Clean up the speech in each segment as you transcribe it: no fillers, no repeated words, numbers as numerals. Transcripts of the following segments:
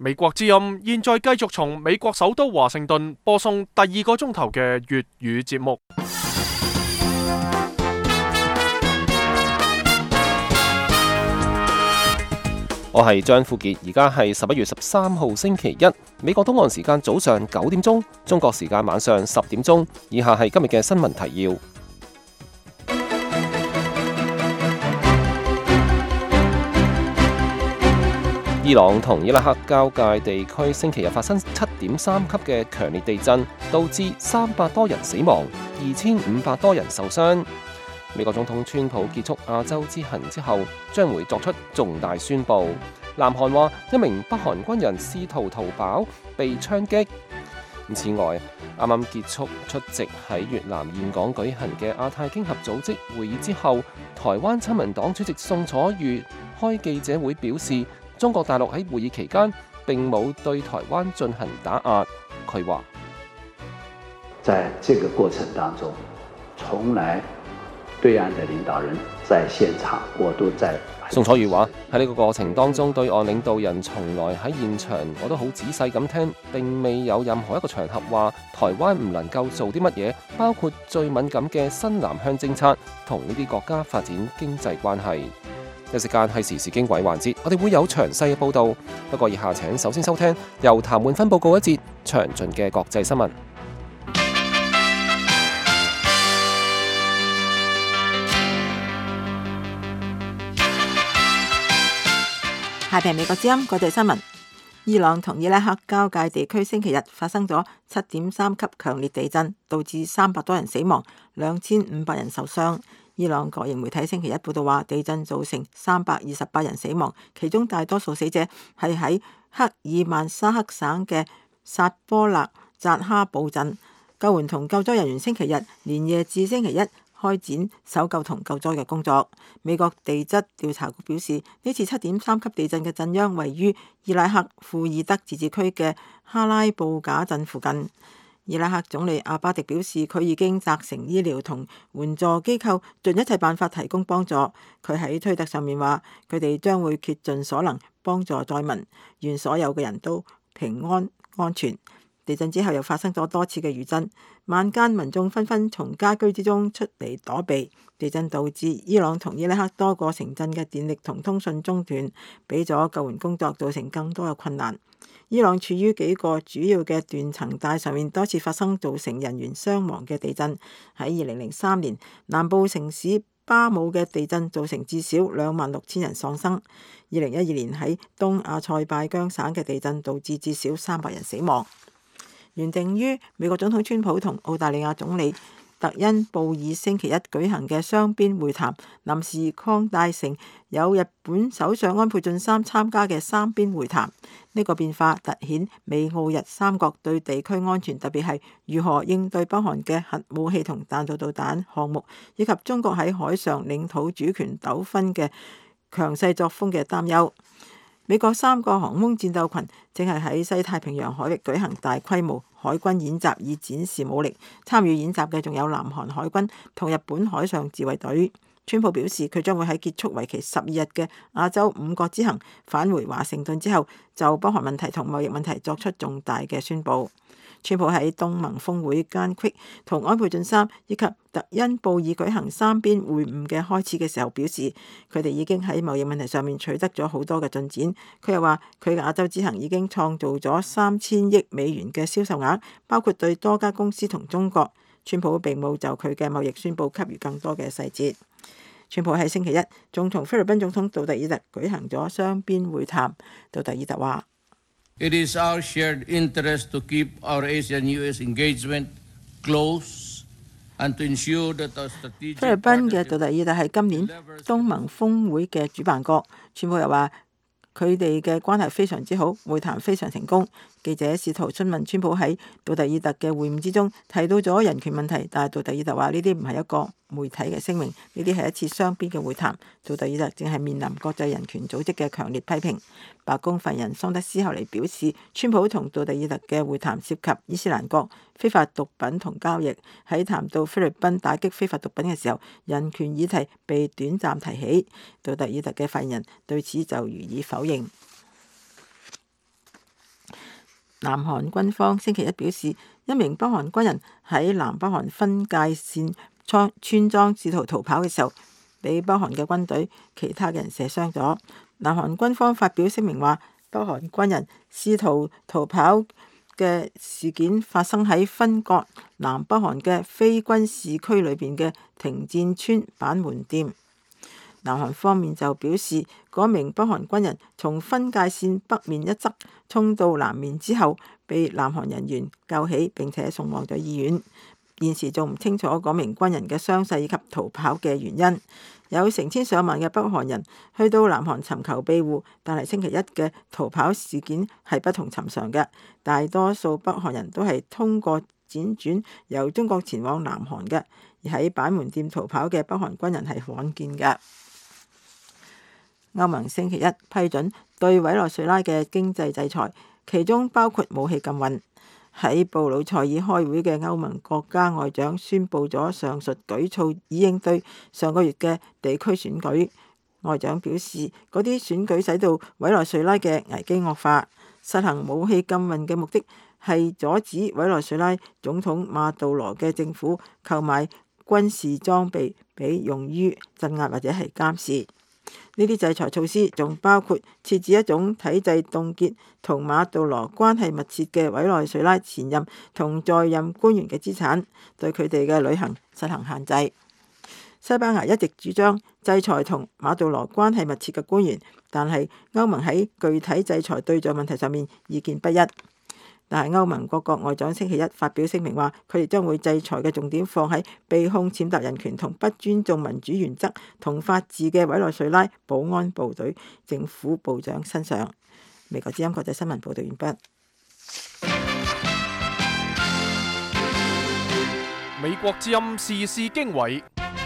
美國之音現在繼續從美國首都華盛頓播送第2個鐘頭嘅粵語節目。 我係張富傑，而家係11月13號星期一，美國東岸時間早上9點鐘，中國時間晚上10點鐘。以下係今日嘅新聞提要。伊朗同伊拉克交界地區星期日發生7.3級嘅強烈地震，導致300多人死亡，2500多人受傷。美國總統川普結束亞洲之行之後，將會作出重大宣佈。南韓話一名北韓軍人試圖逃跑被槍擊。此外，啱啱結束出席喺越南峴港舉行嘅亞太經合組織會議之後，台灣親民黨主席宋楚瑜開記者會表示，中國大陸喺會議期間並冇對台灣進行打壓。佢話： 在這個過程當中，從來對岸的領導人在現場，我都在。 宋楚瑜話：喺呢個過程當中，對岸領導人從來喺現場，我都好仔細咁聽，並未有任何一個場合話台灣唔能夠做啲乜嘢，包括最敏感嘅新南向政策，同呢啲國家發展經濟關係。一時間係時事經緯環節，我哋會有詳細嘅報導。不過以下請首先收聽由譚煥芬報告一節詳盡嘅國際新聞。 下邊美國之音國際新聞。伊朗同伊拉克交界地區星期日發生咗7.3級強烈地震，導致300多人死亡，2500人受傷。伊朗國營媒體星期一報道話，地震造成328人死亡，其中大多數死者係喺克爾曼沙克省嘅薩波勒扎哈堡鎮。救援同救災人員星期日連夜至星期一開展搜救同救災嘅工作。美國地質調查局表示，呢次7.3級地震嘅震央位於伊拉克庫爾德自治區嘅哈拉布賈鎮附近。伊拉克總理阿巴迪表示，佢已經責成醫療同援助機構盡一切辦法提供幫助。佢喺推特上面話，佢哋將會竭盡所能幫助災民，願所有嘅人都平安安全。地震之後又發生咗多次嘅餘震，晚間民眾紛紛從家居之中出嚟躲避。地震導致伊朗同伊拉克多個城鎮嘅電力同通訊中斷，俾咗救援工作造成更多嘅困難。伊朗處於幾個主要嘅斷層帶上面，多次發生造成人員傷亡嘅地震。喺2003年，南部城市巴姆嘅地震造成至少26000人喪生。2012年喺東阿塞拜疆省嘅地震導致至少300人死亡。原定於美國總統川普同澳大利亞總理特恩布爾星期一舉行嘅雙邊會談，臨時擴大成有日本首相安倍晉三參加嘅三邊會談。呢個變化凸顯美澳日三國對地區安全，特別係如何應對北韓嘅核武器同彈道導彈項目，以及中國喺海上領土主權糾紛嘅強勢作風嘅擔憂。美國3個航空戰鬥群正係喺西太平洋海域舉行大規模海軍演習，以展示武力。參與演習嘅仲有南韓海軍同日本海上自衛隊。川普表示，佢將會喺結束為期12日嘅亞洲5國之行返回華盛頓之後，就北韓問題同貿易問題作出重大嘅宣佈。川普喺東盟峰會間隙同安倍晉三以及特恩布爾舉行三邊會晤嘅開始嘅時候表示，佢哋已經喺貿易問題上面取得咗好多嘅進展。佢又話，佢嘅亞洲之行已經創造咗3000億美元嘅銷售額，包括對多家公司同中國。川普並冇就佢嘅貿易宣佈給予更多嘅細節。川普喺星期一仲同菲律賓總統杜特爾特舉行咗雙邊會談。杜特爾特話 ：It is our shared interest to keep our ASEAN-US engagement close and to ensure that our strategic。 菲律賓嘅杜特爾特係今年東盟峰會嘅主辦國。川普又話，佢哋嘅關係非常之好，會談非常成功。記者試圖詢問川普喺杜特爾特嘅會晤之中提到咗人權問題，但係杜特爾特話呢啲唔係一個媒體嘅聲明，呢啲係一次雙邊嘅會談。杜特爾特正係面臨國際人權組織嘅強烈批評。白宮發言人桑德斯後嚟表示，川普同杜特爾特嘅會談涉及伊斯蘭國、非法毒品同交易。喺談到菲律賓打擊非法毒品嘅時候，人權議題被短暫提起。杜特爾特嘅發言人對此就予以否認。 南韓軍方星期一表示，一名北韓軍人喺南北韓分界線村莊試圖逃跑嘅時候，被北韓嘅軍隊其他人射傷咗。南韓軍方發表聲明話，北韓軍人試圖逃跑嘅事件發生喺分割南北韓嘅非軍事區裏邊嘅停戰村板門店。南韓方面就表示，嗰名北韓軍人從分界線北面一側衝到南面之後，被南韓人員救起並且送往咗醫院。現時仲唔清楚嗰名軍人嘅傷勢以及逃跑嘅原因。有成千上萬嘅北韓人去到南韓尋求庇護，但係星期一嘅逃跑事件係不同尋常嘅。大多數北韓人都係通過輾轉由中國前往南韓嘅，而喺板門店逃跑嘅北韓軍人係罕見嘅。歐盟星期一批准對委內瑞拉嘅經濟制裁，其中包括武器禁運。喺布魯塞爾開會嘅歐盟國家外長宣布咗上述舉措，以應對上個月嘅地區選舉。外長表示，嗰啲選舉使到委內瑞拉嘅危機惡化。實行武器禁運嘅目的係阻止委內瑞拉總統馬杜羅嘅政府購買軍事裝備俾用於鎮壓或者係監視。呢啲制裁措施仲包括設置一種體制凍結同馬杜羅關係密切嘅委內瑞拉前任同在任官員嘅資產，對佢哋嘅旅行實行限制。西班牙一直主張制裁同馬杜羅關係密切嘅官員，但係歐盟喺具體制裁對象問題上面意見不一。但係歐盟各國外長星期一發表聲明話，佢哋將會制裁嘅重點放喺被控踐踏人權同不尊重民主原則同法治嘅委內瑞拉保安部隊政府部長身上。美國之音國際新聞報道完畢。 美國之音時事經緯，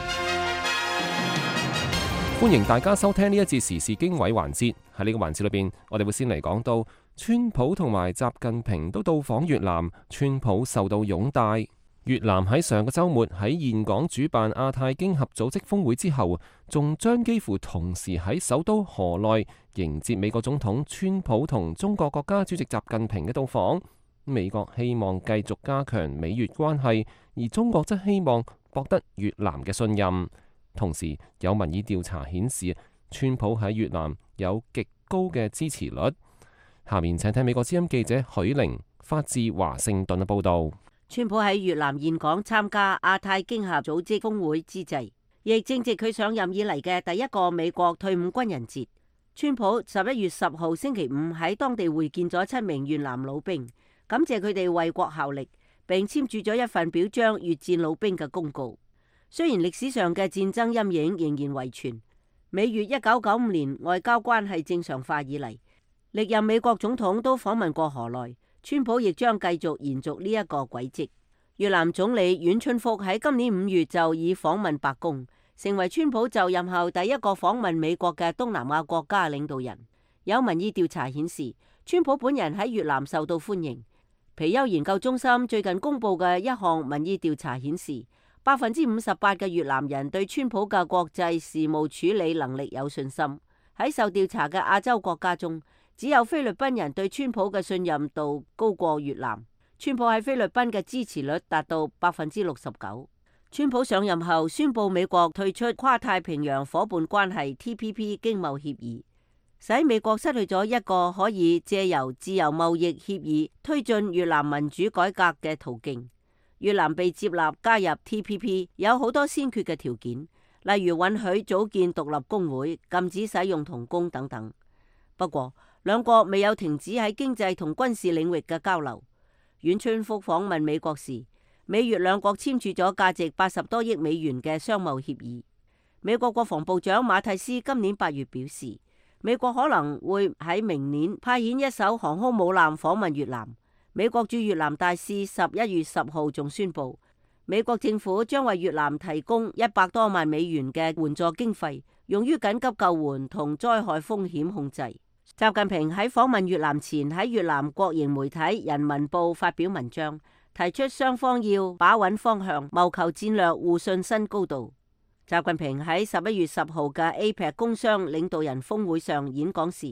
歡迎大家收聽呢一節時事經緯環節。喺呢個環節裏邊，我哋會先嚟講到川普同埋習近平都到訪越南，川普受到擁戴。越南喺上個週末喺峴港主辦亞太經合組織峰會之後，仲將幾乎同時喺首都河內迎接美國總統川普同中國國家主席習近平嘅到訪。美國希望繼續加強美越關係，而中國則希望博得越南嘅信任。同時有民意調查顯示，川普喺越南有極高嘅支持率。下面請聽美國之音記者許玲發自華盛頓嘅報道。 川普喺越南峴港參加亞太經合組織峰會之際，亦正值佢上任以嚟嘅第一個美國退伍軍人節。川普11月10號星期五喺當地會見咗7名越南老兵，感謝佢哋為國效力，並簽署咗一份表彰越戰老兵嘅公告。雖然歷史上嘅戰爭陰影仍然遺存，美越1995年外交關係正常化以嚟，歷任美國總統都訪問過河內，川普亦將繼續延續呢一個軌跡。越南總理阮春福喺今年5月就已訪問白宮，成為川普就任後第一個訪問美國嘅東南亞國家領導人。有民意調查顯示，川普本人喺越南受到歡迎。皮尤研究中心最近公布嘅一項民意調查顯示，58%嘅越南人對川普嘅國際事務處理能力有信心。喺受調查嘅亞洲國家中，只有菲律賓人對川普嘅信任度高過越南。川普喺菲律賓嘅支持率達到69%。川普上任後宣布美國退出跨太平洋夥伴關係 TPP 經貿協議，使美國失去咗一個可以借由自由貿易協議推進越南民主改革嘅途徑。越南被接納加入 TPP 有好多先決嘅條件，例如允許組建獨立工會、禁止使用童工等等。不過，兩國未有停止喺經濟同軍事領域嘅交流。阮春福訪問美國時，美越兩國簽署咗價值80多億美元嘅商貿協議。美國國防部長馬蒂斯今年8月表示，美國可能會喺明年派遣一艘航空母艦訪問越南。美國駐越南大使11月10號仲宣布，美國政府將為越南提供100多萬美元嘅援助經費，用於緊急救援同災害風險控制。習近平喺訪問越南前喺越南國營媒體《人民報》發表文章，提出雙方要把穩方向，謀求戰略互信新高度。習近平喺11月10號嘅 APEC 工商領導人峰會上演講時，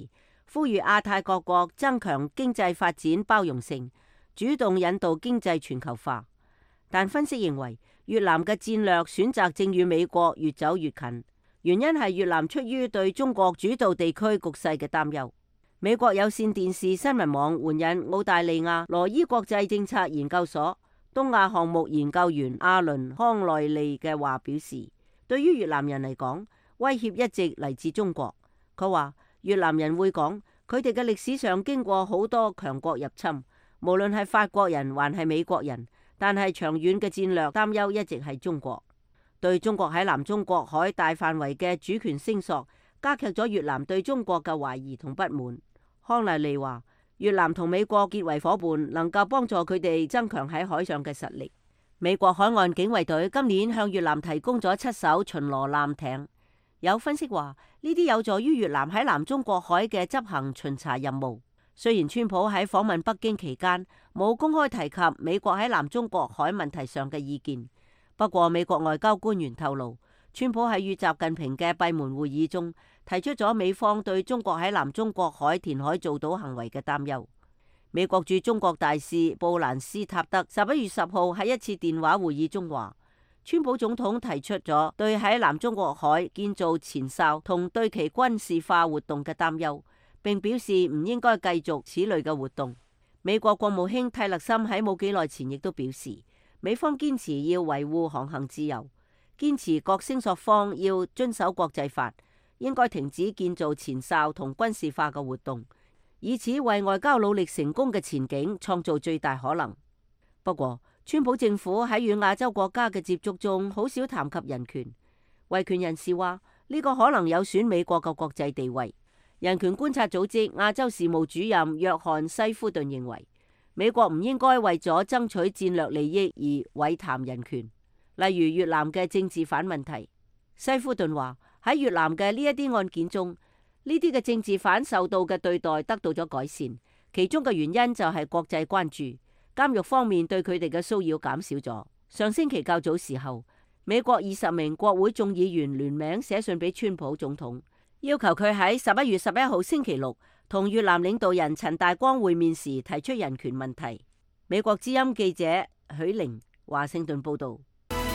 呼籲亞太各國增強經濟發展包容性，主動引導經濟全球化。但分析認為，越南嘅戰略選擇正與美國越走越近，原因係越南出於對中國主導地區局勢嘅擔憂。美國有線電視新聞網援引澳大利亞羅伊國際政策研究所東亞項目研究員阿倫康內利嘅話表示，對於越南人嚟講，威脅一直嚟自中國。佢話越南人會講，佢哋嘅歷史上經過好多強國入侵，無論係法國人還係美國人，但係長遠嘅戰略擔憂一直係中國。對中國喺南中國海大範圍嘅主權聲索，加劇咗越南對中國嘅懷疑同不滿。康麗利話，越南同美國結為夥伴，能夠幫助佢哋增強喺海上嘅實力。美國海岸警衛隊今年向越南提供咗7艘巡邏艦艇。有分析話，呢啲有助於越南喺南中國海嘅執行巡查任務。雖然川普喺訪問北京期間冇公開提及美國喺南中國海問題上嘅意見，不過美國外交官員透露，川普喺與習近平嘅閉門會議中提出咗美方對中國喺南中國海填海造島行為嘅擔憂。美國駐中國大使布蘭斯塔德11月10號喺一次電話會議中話，川普總統提出咗對喺南中國海建造前哨同對其軍事化活動嘅擔憂，並表示唔應該繼續此類嘅活動。美國國務卿蒂勒森喺冇幾耐前亦都表示，美方堅持要維護航行自由，堅持各聲索方要遵守國際法，應該停止建造前哨同軍事化嘅活動，以此為外交努力成功嘅前景創造最大可能。不過，川普政府喺與亞洲國家嘅接觸中，好少談及人權。維權人士話，呢個可能有損美國嘅國際地位。人權觀察組織亞洲事務主任約翰西夫頓認為，美國唔應該為咗爭取戰略利益而毀談人權，例如越南嘅政治犯問題。西夫頓話，喺越南嘅呢一啲案件中，呢啲嘅政治犯受到嘅對待得到咗改善，其中嘅原因就係國際關注，監獄方面對佢哋嘅騷擾減少咗。上星期較早時候，美國20名國會眾議員聯名寫信俾川普總統，要求佢喺11月11號星期六同越南領導人陳大光會面時提出人權問題。美國之音記者許玲華盛頓報道。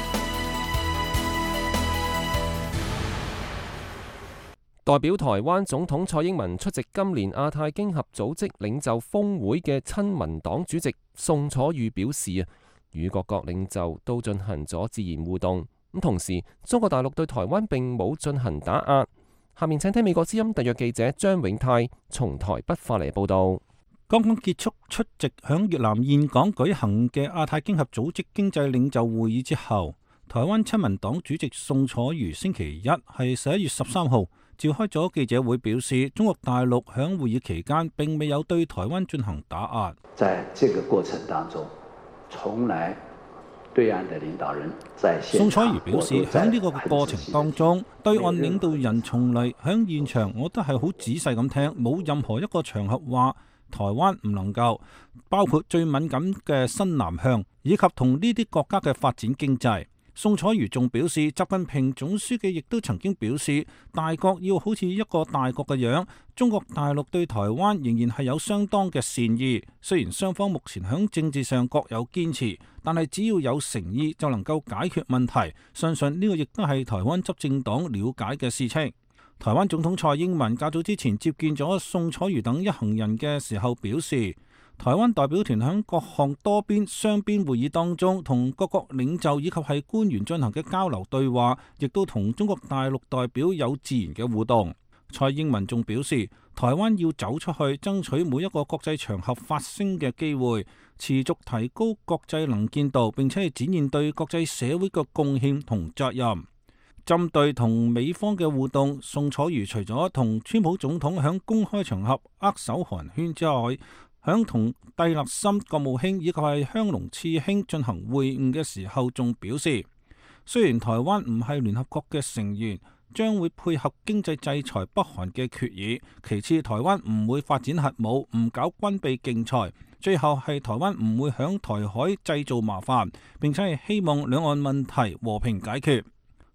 代表台灣總統蔡英文出席今年亞太經合組織領袖峰會嘅親民黨主席宋楚瑜表示與各國領袖都進行咗自然互動。咁同時，中國大陸對台灣並冇進行打壓。下面請聽美國之音特約記者張永泰從台北發嚟報道。 剛剛結束出席響越南峴港舉行嘅亞太經合組織經濟領袖會議之後，台灣親民黨主席宋楚瑜星期一係11月13號召開咗記者會，表示中國大陸響會議期間並未有對台灣進行打壓。 在這個過程當中，從來對岸的領導人在現場， 宋楚瑜表示響呢個過程當中，對岸領導人從嚟響現場，我都係好仔細咁聽，冇任何一個場合話台灣唔能夠，包括最敏感嘅新南向，以及同呢啲國家嘅發展經濟。宋楚瑜仲表示，習近平總書記亦都曾經表示，大國要好似一個大國嘅樣。中國大陸對台灣仍然係有相當嘅善意，雖然雙方目前喺政治上各有堅持，但係只要有誠意就能夠解決問題。相信呢個亦都係台灣執政黨了解嘅事情。台灣總統蔡英文較早之前接見咗宋楚瑜等一行人嘅時候表示，台灣代表團喺各項多邊、雙邊會議當中，同各國領袖以及係官員進行嘅交流對話，亦都同中國大陸代表有自然嘅互動。蔡英文仲表示，台灣要走出去，爭取每一個國際場合發聲嘅機會，持續提高國際能見度，並且係展現對國際社會嘅貢獻同責任。針對同美方嘅互動，宋楚瑜除咗同川普總統喺公開場合握手寒暄之外，響同蒂勒森國務卿以及係香農次卿進行會晤嘅時候，仲表示，雖然台灣唔係聯合國嘅成員，將會配合經濟制裁北韓嘅決議。其次，台灣唔會發展核武，唔搞軍備競賽。最後係台灣唔會響台海製造麻煩，並且係希望兩岸問題和平解決。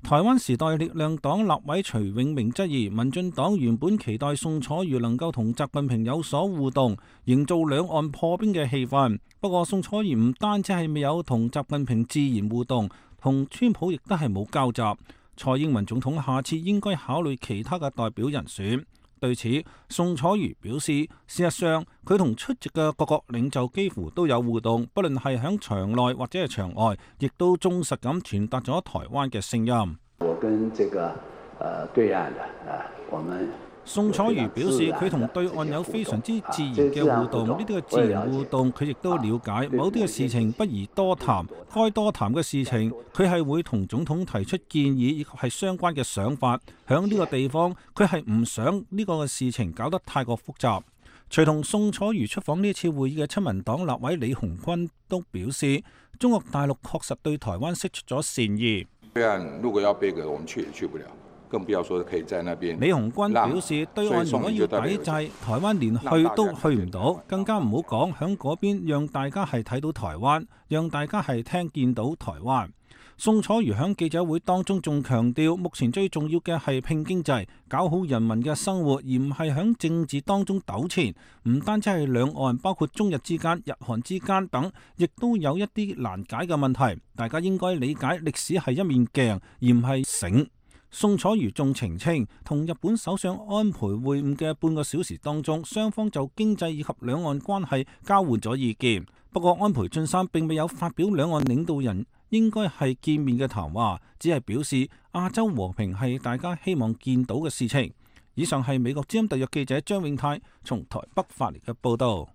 台灣時代力量黨立委徐永明質疑，民進黨原本期待宋楚瑜能夠同習近平有所互動，營造兩岸破冰嘅氣氛。不過宋楚瑜唔單止係未有同習近平自然互動，同川普亦都係冇交集。蔡英文總統下次應該考慮其他嘅代表人選。對此，宋楚瑜表示，事實上佢同出席嘅各國領袖幾乎都有互動，不論係響場內或者係場外，亦都忠實咁傳達咗台灣嘅聲音。 我跟這個對岸的我們宋楚瑜表示，佢同對岸有非常之自然嘅互動，呢啲嘅自然互動佢亦都了解。某啲嘅事情不宜多談，該多談嘅事情佢係會同總統提出建議，亦係相關嘅想法。響呢個地方，佢係唔想呢個嘅事情搞得太過複雜。隨同宋楚瑜出訪呢次會議嘅親民黨立委李鴻鈞都表示，中國大陸確實對台灣釋出咗善意。 對岸如果要杯葛，我們去也去不了。更不要說可以在那邊。 李鴻鈞表示，對岸如果要抵制，台灣連去都去唔到，更加唔好講響嗰邊讓大家係睇到台灣，讓大家係聽見到台灣。宋楚瑜響記者會當中仲強調，目前最重要嘅係拼經濟，搞好人民嘅生活，而唔係響政治當中糾纏。唔單止係兩岸，包括中日之間、日韓之間等，亦都有一啲難解嘅問題。大家應該理解歷史係一面鏡，而唔係繩。宋楚瑜仲澄清，同日本首相安倍會晤嘅半個小時當中，雙方就經濟以及兩岸關係交換咗意見。不過安倍晉三並未有發表兩岸領導人應該係見面嘅談話，只係表示亞洲和平係大家希望見到嘅事情。以上係美國之音特約記者張永泰從台北發嚟嘅報道。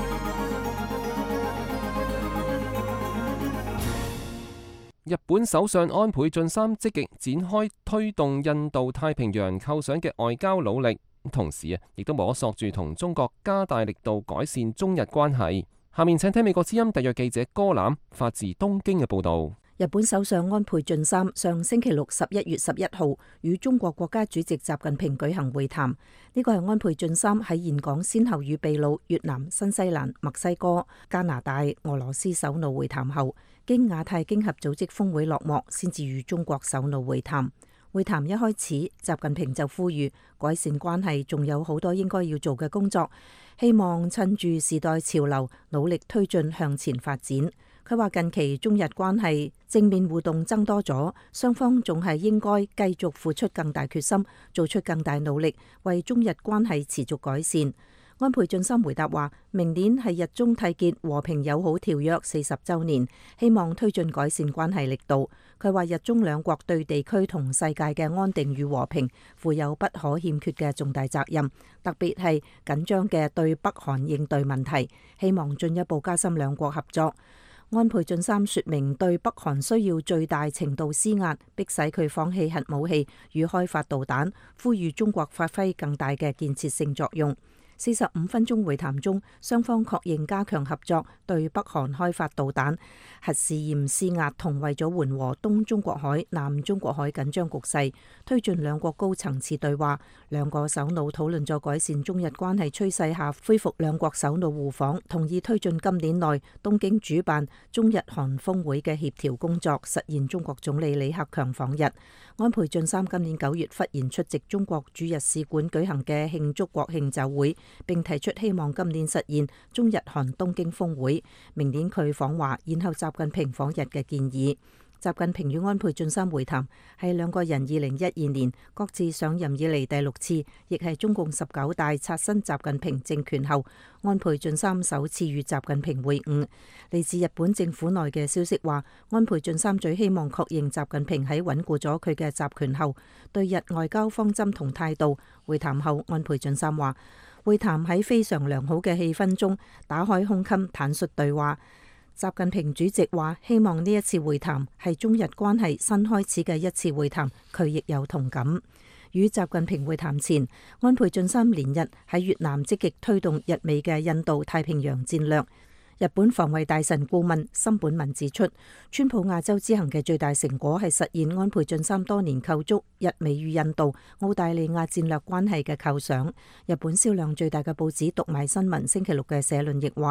日本首相安倍晉三積極展開推動印度太平洋構想嘅外交努力，同時亦都摸索住同中國加大力度改善中日關係。下面請聽美國之音特約記者歌欖發自東京嘅報導。 日本首相安倍晉三上星期六11月11號與中國國家主席習近平舉行會談，呢個係安倍晉三喺峴港先後與秘魯、越南、新西蘭、墨西哥、加拿大、俄羅斯首腦會談後，經亞太經合組織峰會落幕，先至與中國首腦會談。會談一開始，習近平就呼籲改善關係仲有好多應該要做嘅工作，希望趁住時代潮流，努力推進向前發展。佢話近期中日關係正面互動增多咗，雙方仲係應該繼續付出更大決心，做出更大努力，為中日關係持續改善。安倍晉三回答話，明年係日中締結和平友好條約40週年，希望推進改善關係力度。佢話日中兩國對地區同世界嘅安定與和平負有不可欠缺嘅重大責任，特別係緊張嘅對北韓應對問題，希望進一步加深兩國合作。安倍晉三說明對北韓需要最大程度施壓，迫使佢放棄核武器與開發導彈，呼籲中國發揮更大嘅建設性作用。45分鐘會談中，雙方確認加強合作，對北韓開發導彈、核試驗施壓，同為咗緩和東中國海、南中國海緊張局勢，推進兩國高層次對話。兩個首腦討論咗改善中日關係趨勢下恢復兩國首腦互訪，同意推進今年內東京主辦中日韓峰會嘅協調工作，實現中國總理李克強訪日。安倍晉三今年9月忽然出席中國駐日使館舉行嘅慶祝國慶酒會，並提出希望今年實現中日韓東京峰會，明年佢訪華，然後習近平訪日嘅建議。習近平與安倍晉三會談係兩個人2012年各自上任以嚟第6次，亦係中共19大刷新習近平政權後，安倍晉三首次與習近平會晤。嚟自日本政府內嘅消息話，安倍晉三最希望確認習近平喺穩固咗佢嘅集權後對日外交方針同態度。會談後，安倍晉三話，會談喺非常良好嘅氣氛中打開胸襟，坦率對話。習近平主席話，希望呢一次會談係中日關係新開始嘅一次會談，佢亦有同感。與習近平會談前，安倍晉三連日喺越南積極推動日美嘅印度太平洋戰略。日本防衛大臣顧問森本文指出，川普亞洲之行嘅最大成果係實現安倍晉三多年構築日美與印度、澳大利亞戰略關係嘅構想。日本銷量最大嘅報紙讀賣新聞星期六嘅社論亦話，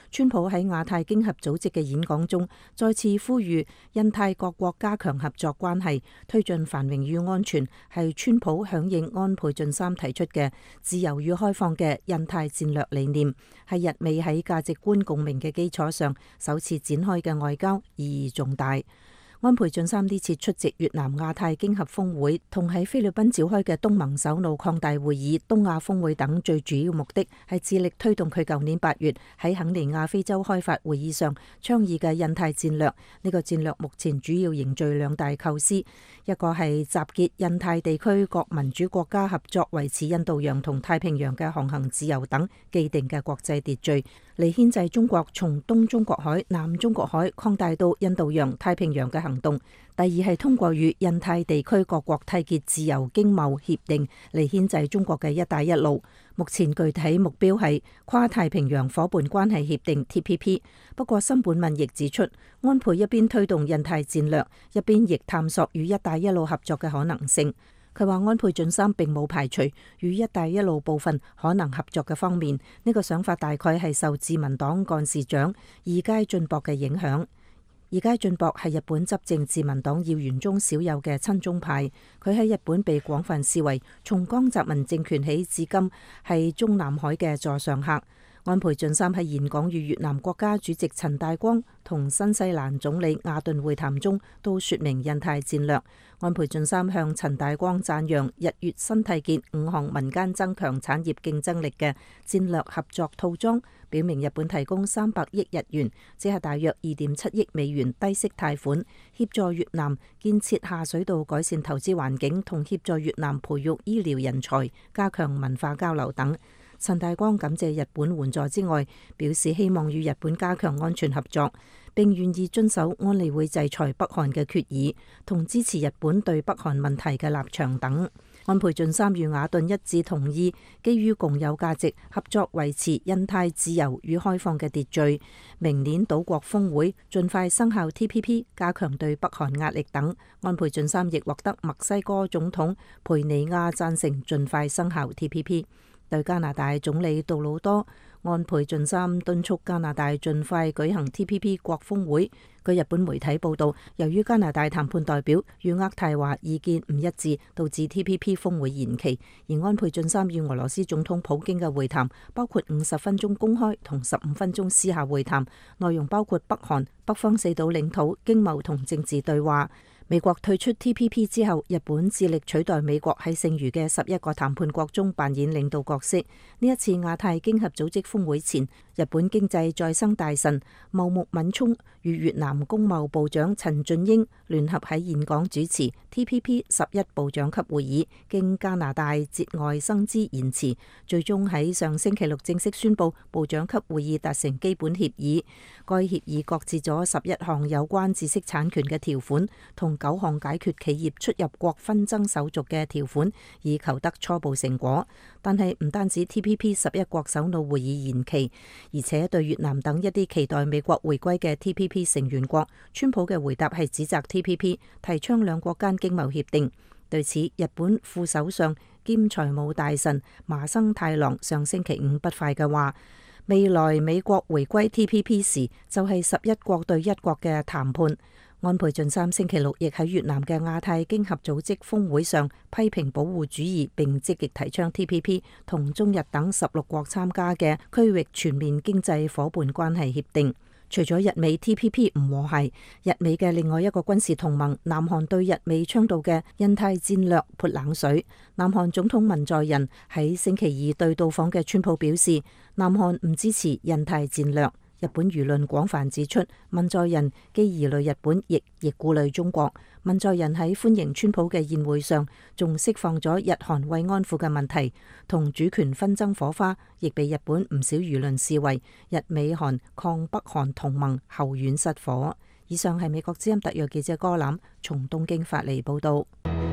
川普喺亞太經合組織嘅演講中，再次呼籲印太各國加強合作關係，推進繁榮與安全，係川普響應安倍晉三提出嘅自由與開放嘅印太戰略理念，係日美喺價值觀共鳴嘅基礎上首次展開嘅外交，意義重大。安倍晉三呢次出席越南亞太經合峰會同喺菲律賓召開嘅東盟首腦擴大會議、東亞峰會等，最主要目的係致力推動佢舊年8月喺肯尼亞非洲開發會議上倡議嘅印太戰略。呢個戰略目前主要凝聚2大構思，一個係集結印太地區各民主國家合作維持印度洋同太平洋嘅航行自由等既定嘅國際秩序，嚟牽制中國從東中國海、南中國海擴大到印度洋、太平洋嘅行動。第二係通過與印太地區各國締結自由經貿協定嚟牽制中國嘅一帶一路。目前具體目標係跨太平洋夥伴關係協定 TPP。不過森本敏亦指出，安倍一邊推動印太戰略，一邊亦探索與一帶一路合作嘅可能性。佢話安倍晉三並冇排除與一帶一路部分可能合作嘅方面，呢個想法大概係受自民黨幹事長二階俊博嘅影響。二階俊博係日本執政自民黨要員中少有嘅親中派，佢喺日本被廣泛視為從江澤民政權起至今係中南海嘅座上客。安倍晉三喺演講與越南國家主席陳大光同新西蘭總理亞頓會談中都說明印太戰略。安倍晉三向陳大光讚揚日越新締結5項民間增強產業競爭力嘅戰略合作套裝，表明日本提供300億日元，即係大約2.7億美元低息貸款，協助越南建設下水道、改善投資環境同協助越南培育醫療人才、加強文化交流等。陳大光感謝日本援助之外，表示希望與日本加強安全合作，並願意遵守安理會制裁北韓嘅決議，同支持日本對北韓問題嘅立場等。安倍晉三與亞頓一致同意，基於共有價值，合作維持印太自由與開放嘅秩序。明年島國峰會盡快生效 TPP， 加強對北韓壓力等。安倍晉三亦獲得墨西哥總統佩尼亞贊成盡快生效 TPP。對加拿大總理杜魯多，安倍晉三敦促加拿大盡快舉行 TPP 國峰會。據日本媒體報道，由於加拿大談判代表與渥太華意見唔一致，導致 TPP 峰會延期。而安倍晉三與俄羅斯總統普京嘅會談，包括50分鐘公開同15分鐘私下會談，內容包括北韓、北方四島領土、經貿同政治對話。美國退出 TPP 之後，日本致力取代美國喺剩餘嘅11個談判國中扮演領導角色。呢一次亞太經合組織峰會前，日本經濟再生大臣茂木敏充與越南工貿部長陳俊英聯合喺峴港主持 TPP 11部長級會議，經加拿大節外生枝延遲，最終喺上星期六正式宣布部長級會議達成基本協議。該協議擱置咗11項有關知識產權嘅條款，同9項解決企業出入國紛爭手續嘅條款，以求得初步成果。但係唔單止 TPP 11國首腦會議延期，而且對越南等一啲期待美國回歸嘅 TPP 成員國，川普嘅回答係指責 TPP 提倡兩國間經貿協定。對此，日本副首相兼財務大臣麻生太郎上星期五不快嘅話，未來美國回歸 TPP 時就係11國對1國嘅談判。安倍晉三星期六亦喺越南嘅亞太經合組織峰會上批評保護主義，並積極提倡 TPP 同中日等16國參加嘅區域全面經濟夥伴關係協定。除咗日美 TPP 唔和諧，日美嘅另外一個軍事同盟南韓對日美倡導嘅印太戰略潑冷水。南韓總統文在寅喺星期二對到訪嘅川普表示，南韓唔支持印太戰略。日本輿論廣泛指出，文在寅既疑慮日本，亦顧慮中國。文在寅喺歡迎川普嘅宴會上，仲釋放咗日韓慰安婦嘅問題同主權紛爭火花，亦被日本唔少輿論視為日美韓抗北韓同盟後院失火。以上係美國之音特約記者柯欖從東京發嚟報道。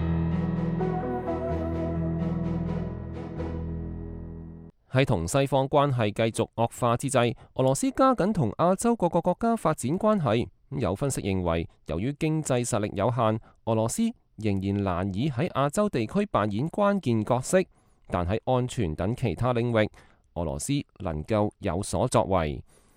喺同西方關係繼續惡化之際，俄羅斯加緊同亞洲各個國家發展關係。有分析認為，由於經濟實力有限，俄羅斯仍然難以喺亞洲地區扮演關鍵角色，但喺安全等其他領域，俄羅斯能夠有所作為。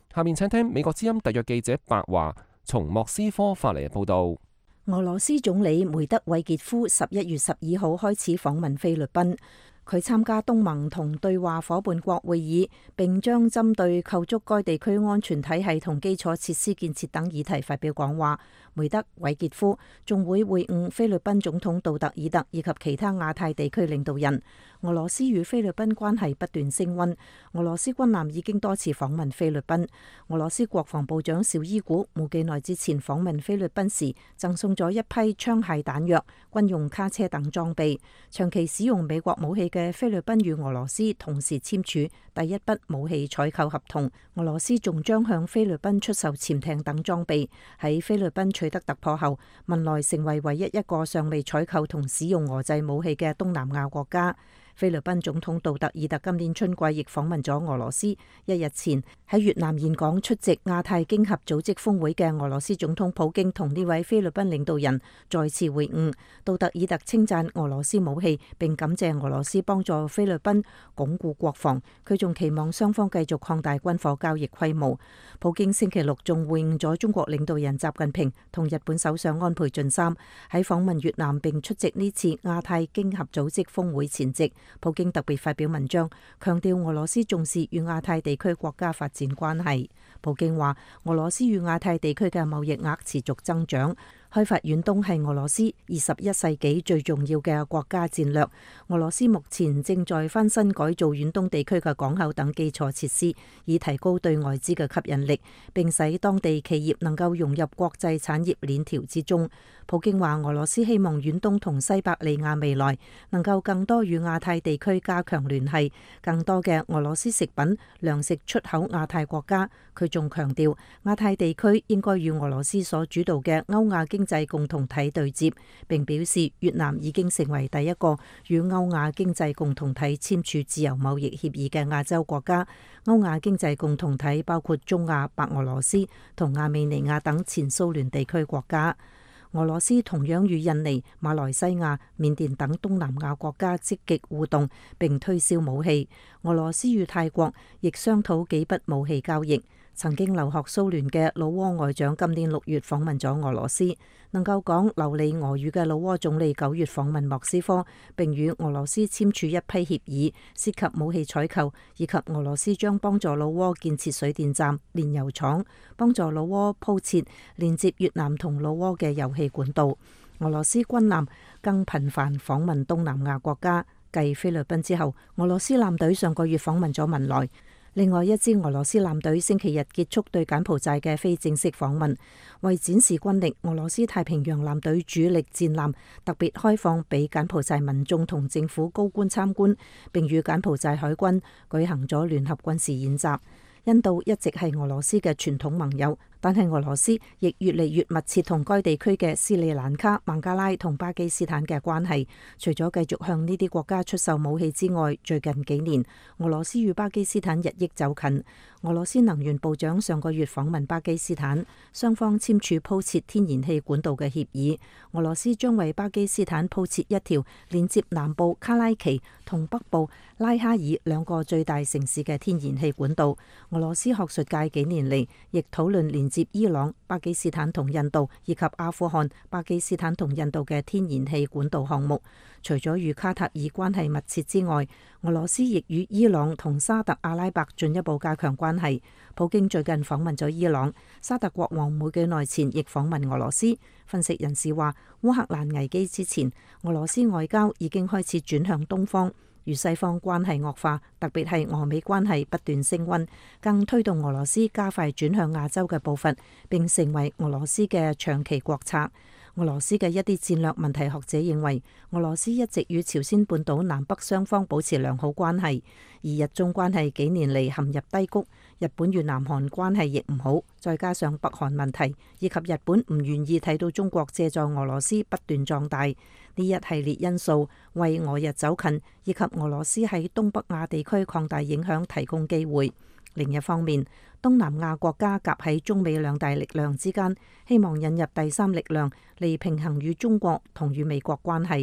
下面請聽美國之音特約記者白華從莫斯科發嚟嘅報導。 俄羅斯總理梅德韋傑夫11月12號開始訪問菲律賓。佢參加東盟同對話夥伴國會議，並將針對構築該地區安全體系同基礎設施建設等議題發表講話。梅德韋傑夫仲會會晤菲律賓總統杜特爾特以及其他亞太地區領導人。俄羅斯與菲律賓關係不斷升溫，俄羅斯軍艦已經多次訪問菲律賓。俄羅斯國防部長紹伊古冇幾耐之前訪問菲律賓時，贈送咗一批槍械彈藥、軍用卡車等裝備。長期使用美國武器嘅菲律賓與俄羅斯同時簽署第一筆武器採購合同。俄羅斯仲將向菲律賓出售潛艇等裝備。喺菲律賓取得突破後，文萊成為唯一一個尚未採購同使用俄製武器嘅東南亞國家。菲律賓總統杜特爾特今年春季亦訪問咗俄羅斯。一日前喺越南峴港出席亞太經合組織峰會嘅俄羅斯總統普京同呢位菲律賓領導人再次會晤。杜特爾特稱讚俄羅斯武器，並感謝俄羅斯幫助菲律賓鞏固國防。佢仲期望雙方繼續擴大軍火交易規模。普京星期六仲會晤咗中國領導人習近平同日本首相安倍晉三。喺訪問越南並出席呢次亞太經合組織峰會前夕，普京特別發表文章，強調俄羅斯重視與亞太地區國家發展關係。普京話：俄羅斯與亞太地區嘅貿易額持續增長。開發遠東係俄羅斯21世紀最重要嘅國家戰略。俄羅斯目前正在翻新改造遠東地區嘅港口等基礎設施，以提高對外資嘅吸引力，並使當地企業能夠融入國際產業鏈條之中。普京話：俄羅斯希望遠東同西伯利亞未來能夠更多與亞太地區加強聯繫，更多嘅俄羅斯食品、糧食出口亞太國家。佢仲強調，亞太地區應該與俄羅斯所主導嘅歐亞經濟共同體對接，並表示越南已經成為第一個與歐亞經濟共同體簽署自由貿易協議嘅亞洲國家。歐亞經濟共同體包括中亞、白俄羅斯同亞美尼亞等前蘇聯地區國家。俄羅斯同樣與印尼、馬來西亞、緬甸等東南亞國家積極互動並推銷武器。俄羅斯與泰國亦商討幾筆武器交易。曾經留學蘇聯嘅老撾外長今年6月訪問咗俄羅斯。能夠講流利俄語嘅老撾總理9月訪問莫斯科，並與俄羅斯簽署一批協議，涉及武器採購，以及俄羅斯將幫助老撾建設水電站、煉油廠，幫助老撾鋪設連接越南同老撾嘅油氣管道。俄羅斯軍艦更頻繁訪問東南亞國家，繼菲律賓之後，俄羅斯艦隊上個月訪問咗文萊。另外一支俄羅斯艦隊星期日結束對柬埔寨嘅非正式訪問，為展示軍力，俄羅斯太平洋艦隊主力戰艦特別開放俾柬埔寨民眾同政府高官參觀，並與柬埔寨海軍舉行咗聯合軍事演習。印度一直係俄羅斯嘅傳統盟友，但係俄羅斯亦越嚟越密切同該地區嘅斯里蘭卡、孟加拉同巴基斯坦嘅關係。除咗繼續向呢啲國家出售武器之外，最近幾年俄羅斯與巴基斯坦日益走近。俄羅斯能源部長上個月訪問巴基斯坦，雙方簽署鋪設天然氣管道嘅協議。俄羅斯將為巴基斯坦鋪設一條連接南部卡拉奇同北部拉哈爾兩個最大城市嘅天然氣管道。俄羅斯學術界幾年嚟亦討論連接伊朗、巴基斯坦同印度以及阿富汗、巴基斯坦同印度嘅天然氣管道項目。除咗與卡塔爾關係密切之外，俄羅斯亦與伊朗同沙特阿拉伯進一步加強關係。普京最近訪問咗伊朗，沙特國王冇幾耐前亦訪問俄羅斯。分析人士話，烏克蘭危機之前，俄羅斯外交已經開始轉向東方。與西方關係惡化，特別係俄美關係不斷升溫，更推動俄羅斯加快轉向亞洲嘅步伐，並成為俄羅斯嘅長期國策。俄羅斯嘅一啲戰略問題學者認為，俄羅斯一直與朝鮮半島南北雙方保持良好關係，而日中關係幾年嚟陷入低谷，日本與南韓關係亦唔好，再加上北韓問題，以及日本唔願意睇到中國借助俄羅斯不斷壯大，呢一系列因素為俄日走近以及俄羅斯喺東北亞地區擴大影響提供機會。另一方面，東南亞國家夾喺中美兩大力量之間，希望引入第三力量嚟平衡與中國同與美國關係。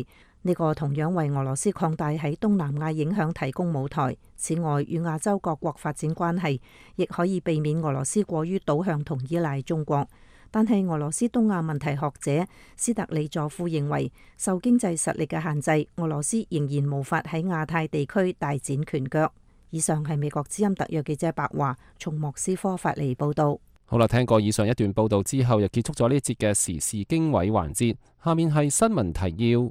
呢個同樣為俄羅斯擴大喺東南亞影響提供舞台。此外，與亞洲各國發展關係，亦可以避免俄羅斯過於倒向同依賴中國。但係俄羅斯東亞問題學者斯特里佐夫認為，受經濟實力嘅限制，俄羅斯仍然無法喺亞太地區大展拳腳。以上係美國之音特約記者白華從莫斯科發嚟報道。 好啦，聽過以上一段報道之後，又結束咗呢一節嘅時事經緯環節。下面係新聞提要。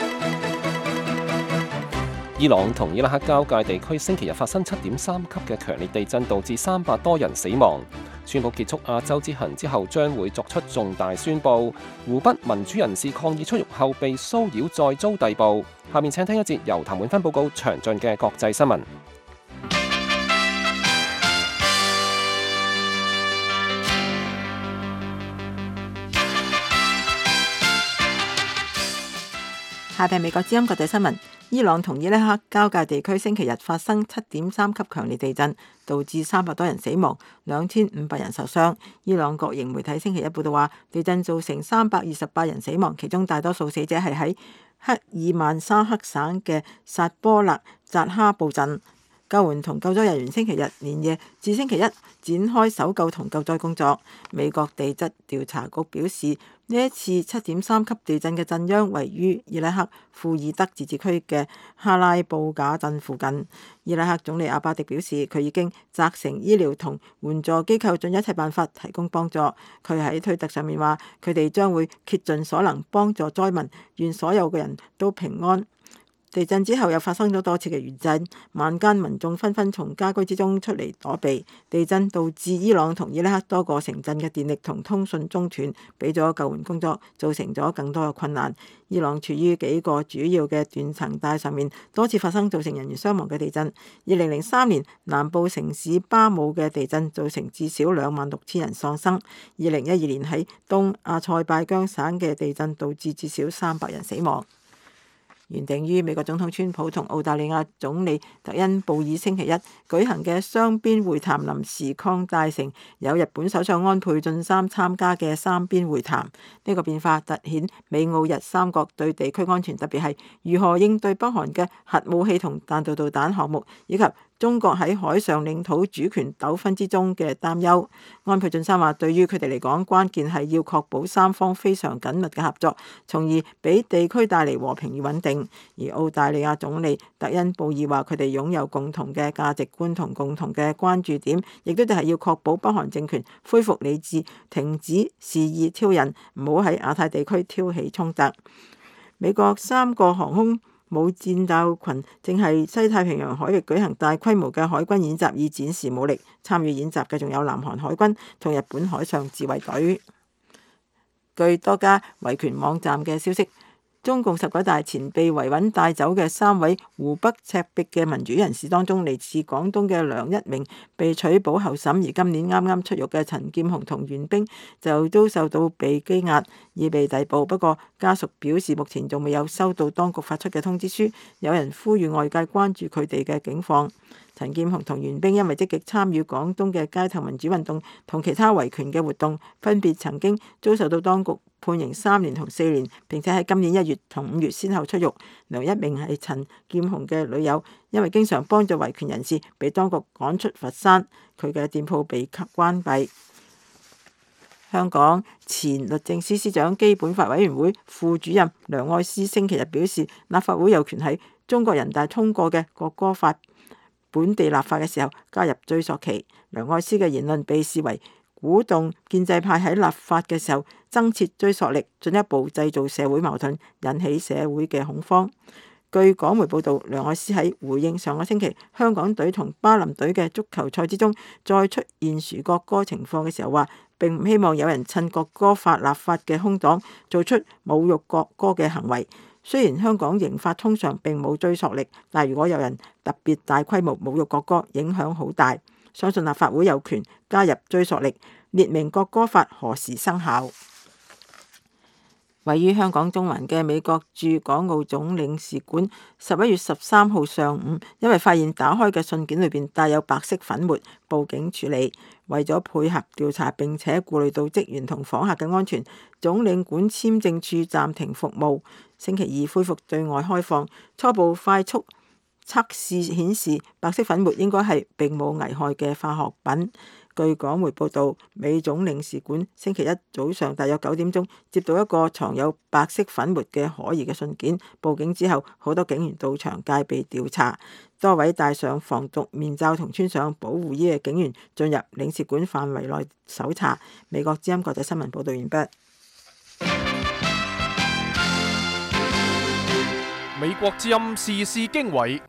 伊朗同伊拉克交界地區星期日發生7.3級嘅強烈地震，導致300多人死亡。宣布結束亞洲之行之後，將會作出重大宣佈。湖北民主人士抗議出獄後被騷擾再遭逮捕。下面請聽一節由譚永芬報告詳盡嘅國際新聞。 下邊美國之音國際新聞。伊朗同伊拉克交界地區星期日發生7.3級強烈地震，導致300多人死亡，2500人受傷。伊朗國營媒體星期一報道話，地震造成328人死亡，其中大多數死者係喺克爾曼沙克省嘅薩波勒扎哈布鎮。救援同救災人員星期日連夜至星期一展開搜救同救災工作。美國地質調查局表示，呢一次7.3級地震嘅震央位於伊拉克庫爾德自治區嘅哈拉布賈鎮附近。伊拉克總理阿巴迪表示，佢已經責成醫療同援助機構盡一切辦法提供幫助。佢喺推特上面話，佢哋將會竭盡所能幫助災民，願所有嘅人都平安。地震之後又發生咗多次嘅餘震，晚間民眾紛紛從家居之中出嚟躲避。地震導致伊朗同伊拉克多個城鎮嘅電力同通訊中斷，俾咗救援工作造成咗更多嘅困難。伊朗處於幾個主要嘅斷層帶上面，多次發生造成人員傷亡嘅地震。2003年南部城市巴姆嘅地震造成至少26000人喪生。2012年喺東阿塞拜疆省嘅地震導致至少300人死亡。原定於美國總統川普同澳大利亞總理特恩布爾星期一舉行嘅雙邊會談臨時擴大成有日本首相安倍晉三參加嘅三邊會談。呢個變化凸顯美澳日三國對地區安全，特別係如何應對北韓嘅核武器同彈道導彈項目，以及中國喺海上領土主權糾紛之中嘅擔憂。安倍晉三話，對於佢哋嚟講，關鍵係要確保三方非常緊密嘅合作，從而俾地區帶嚟和平與穩定。而澳大利亞總理特恩布爾話，佢哋擁有共同嘅價值觀同共同嘅關注點，亦都係要確保北韓政權恢復理智，停止肆意挑釁，唔好喺亞太地區挑起衝突。美國3個航空母戰鬥群正係西太平洋海域舉行大規模嘅海軍演習，以展示武力。參與演習嘅仲有南韓海軍同日本海上自衛隊。據多家維權網站嘅消息，中共19大前被維穩帶走嘅3位湖北赤壁嘅民主人士當中，嚟自廣東嘅梁一鳴被取保候審，而今年啱啱出獄嘅陳劍雄同袁冰就遭受到被羈押，已被逮捕。不過家屬表示，目前仲未有收到當局發出嘅通知書。有人呼籲外界關注佢哋嘅境況。陳劍雄同袁冰因為積極參與廣東嘅街頭民主運動同其他維權嘅活動，分別曾經遭受到當局判刑3年同4年，並且喺今年1月同5月先後出獄。梁一鳴係陳劍雄嘅女友，因為經常幫助維權人士，被當局趕出佛山，佢嘅店鋪被關閉。香港前律政司司長、基本法委員會副主任梁愛詩星期日表示，立法會有權喺中國人大通過嘅國歌法本地立法嘅時候加入追溯期。梁愛詩嘅言論被視為鼓動建制派喺立法嘅時候增設追溯力，進一步製造社會矛盾，引起社會嘅恐慌。據港媒報導，梁愛詩喺回應上個星期香港隊同巴林隊嘅足球賽之中再出現豎國歌情況嘅時候話，並唔希望有人趁國歌法立法嘅空檔做出侮辱國歌嘅行為。雖然香港刑法通常並冇追溯力，但如果有人特別大規模侮辱國歌，影響好大。相信立法會有權加入追溯力，列明國歌法何時生效。 位於香港中環嘅美國駐港澳總領事館11月13號上午，因為發現打開嘅信件裏邊帶有白色粉末，報警處理。為咗配合調查並且顧慮到職員同訪客嘅安全，總領館簽證處暫停服務，星期二恢復對外開放。初步快速測試顯示，白色粉末應該係並冇危害嘅化學品。據港媒報導，美總領事館星期一早上大約9點鐘接到一個藏有白色粉末嘅可疑嘅信件，報警之後，好多警員到場戒備調查，多位戴上防毒面罩同穿上保護衣嘅警員進入領事館範圍內搜查。美國之音國際新聞報導完畢。 美國之音時事經緯。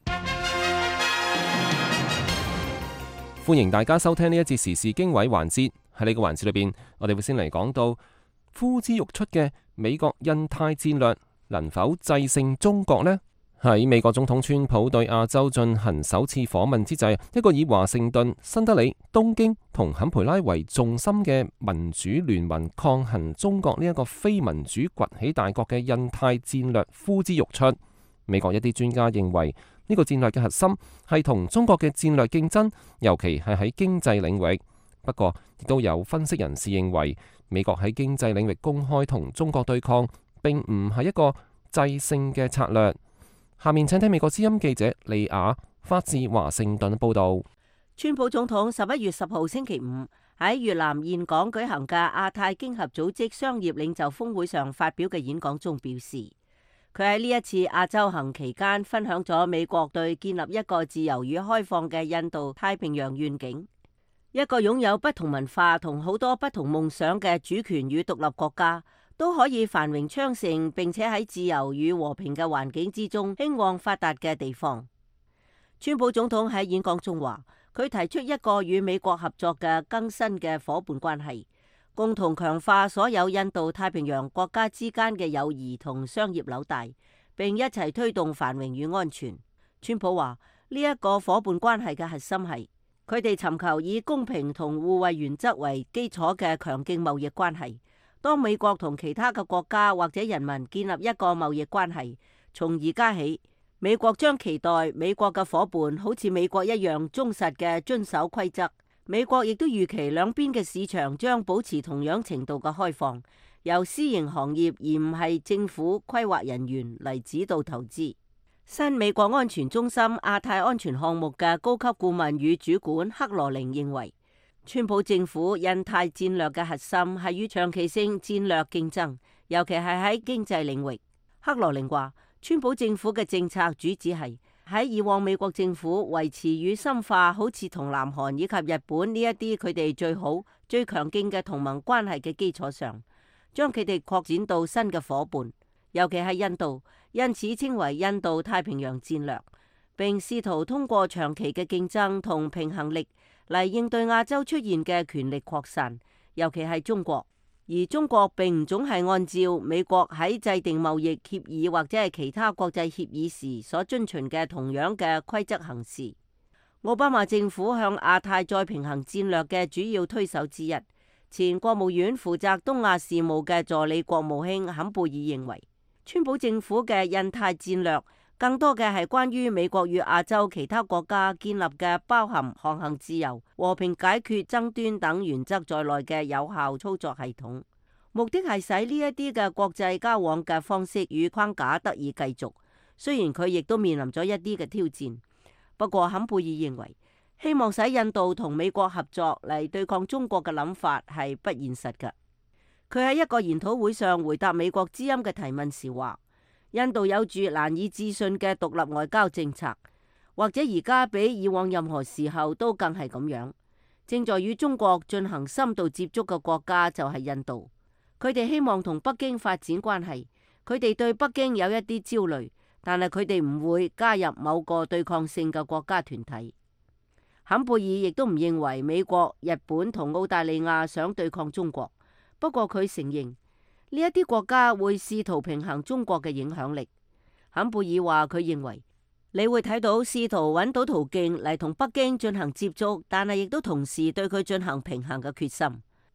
歡迎大家收聽呢一節時事經緯環節。喺呢個環節裏邊，我哋會先嚟講到呼之欲出嘅美國印太戰略能否制勝中國呢？喺美國總統川普對亞洲進行首次訪問之際，一個以華盛頓、新德里、東京同坎培拉為重心嘅民主聯盟抗衡中國呢一個非民主崛起大國嘅印太戰略呼之欲出。美國一啲專家認為，呢個戰略嘅核心係同中國嘅戰略競爭，尤其係喺經濟領域。不過，亦都有分析人士認為，美國喺經濟領域公開同中國對抗，並唔係一個制勝嘅策略。下面請聽美國之音記者利亞發自華盛頓報道。 川普總統11月10號星期五喺越南峴港舉行嘅亞太經合組織商業領袖峰會上發表嘅演講中表示，佢喺呢一次亞洲行期間分享咗美國對建立一個自由與開放嘅印度太平洋願景，一個擁有不同文化同好多不同夢想嘅主權與獨立國家都可以繁榮昌盛，並且喺自由與和平嘅環境之中興旺發達嘅地方。川普總統喺演講中話，佢提出一個與美國合作嘅更新嘅夥伴關係，共同強化所有印度太平洋國家之間嘅友誼同商業紐帶，並一齊推動繁榮與安全。川普話呢一個夥伴關係嘅核心係佢哋尋求以公平同互惠原則為基礎嘅強勁貿易關係。當美國同其他嘅國家或者人民建立一個貿易關係，從而家起，美國將期待美國嘅夥伴好似美國一樣忠實嘅遵守規則。美國亦都預期兩邊嘅市場將保持同樣程度嘅開放，由私營行業而唔係政府規劃人員嚟指導投資。新美國安全中心亞太安全項目嘅高級顧問與主管克羅寧認為，川普政府印太戰略嘅核心係與長期性戰略競爭，尤其係喺經濟領域。克羅寧話，川普政府嘅政策主旨係喺以往美國政府維持與深化好似同南韓以及日本呢一啲佢哋最好最強勁嘅同盟關係嘅基礎上，將佢哋擴展到新嘅夥伴，尤其係印度，因此稱為印度太平洋戰略，並試圖通過長期嘅競爭同平衡力嚟應對亞洲出現嘅權力擴散，尤其係中國。而中國並唔總係按照美國喺制定貿易協議或者係其他國際協議時所遵循嘅同樣嘅規則行事。奧巴馬政府向亞太再平衡戰略嘅主要推手之一，前國務院負責東亞事務嘅助理國務卿坎貝爾認為，川普政府嘅印太戰略更多嘅係關於美國與亞洲其他國家建立嘅包含航行自由、和平解決爭端等原則在內嘅有效操作系統，目的係使呢一啲嘅國際交往嘅方式與框架得以繼續。雖然佢亦都面臨咗一啲嘅挑戰，不過坎貝爾認為，希望使印度同美國合作嚟對抗中國嘅諗法係不現實嘅。佢喺一個研討會上回答美國之音嘅提問時話，印度有住難以置信嘅獨立外交政策，或者而家比以往任何時候都更係咁樣。正在與中國進行深度接觸嘅國家就係印度，佢哋希望同北京發展關係，佢哋對北京有一啲焦慮，但係佢哋唔會加入某個對抗性嘅國家團體。坎貝爾亦都唔認為美國、日本同澳大利亞想對抗中國，不過佢承認呢一啲國家會試圖平衡中國嘅影響力。坎貝爾話，佢認為你會睇到試圖揾到途徑嚟同北京進行接觸，但係亦都同時對佢進行平衡嘅決心。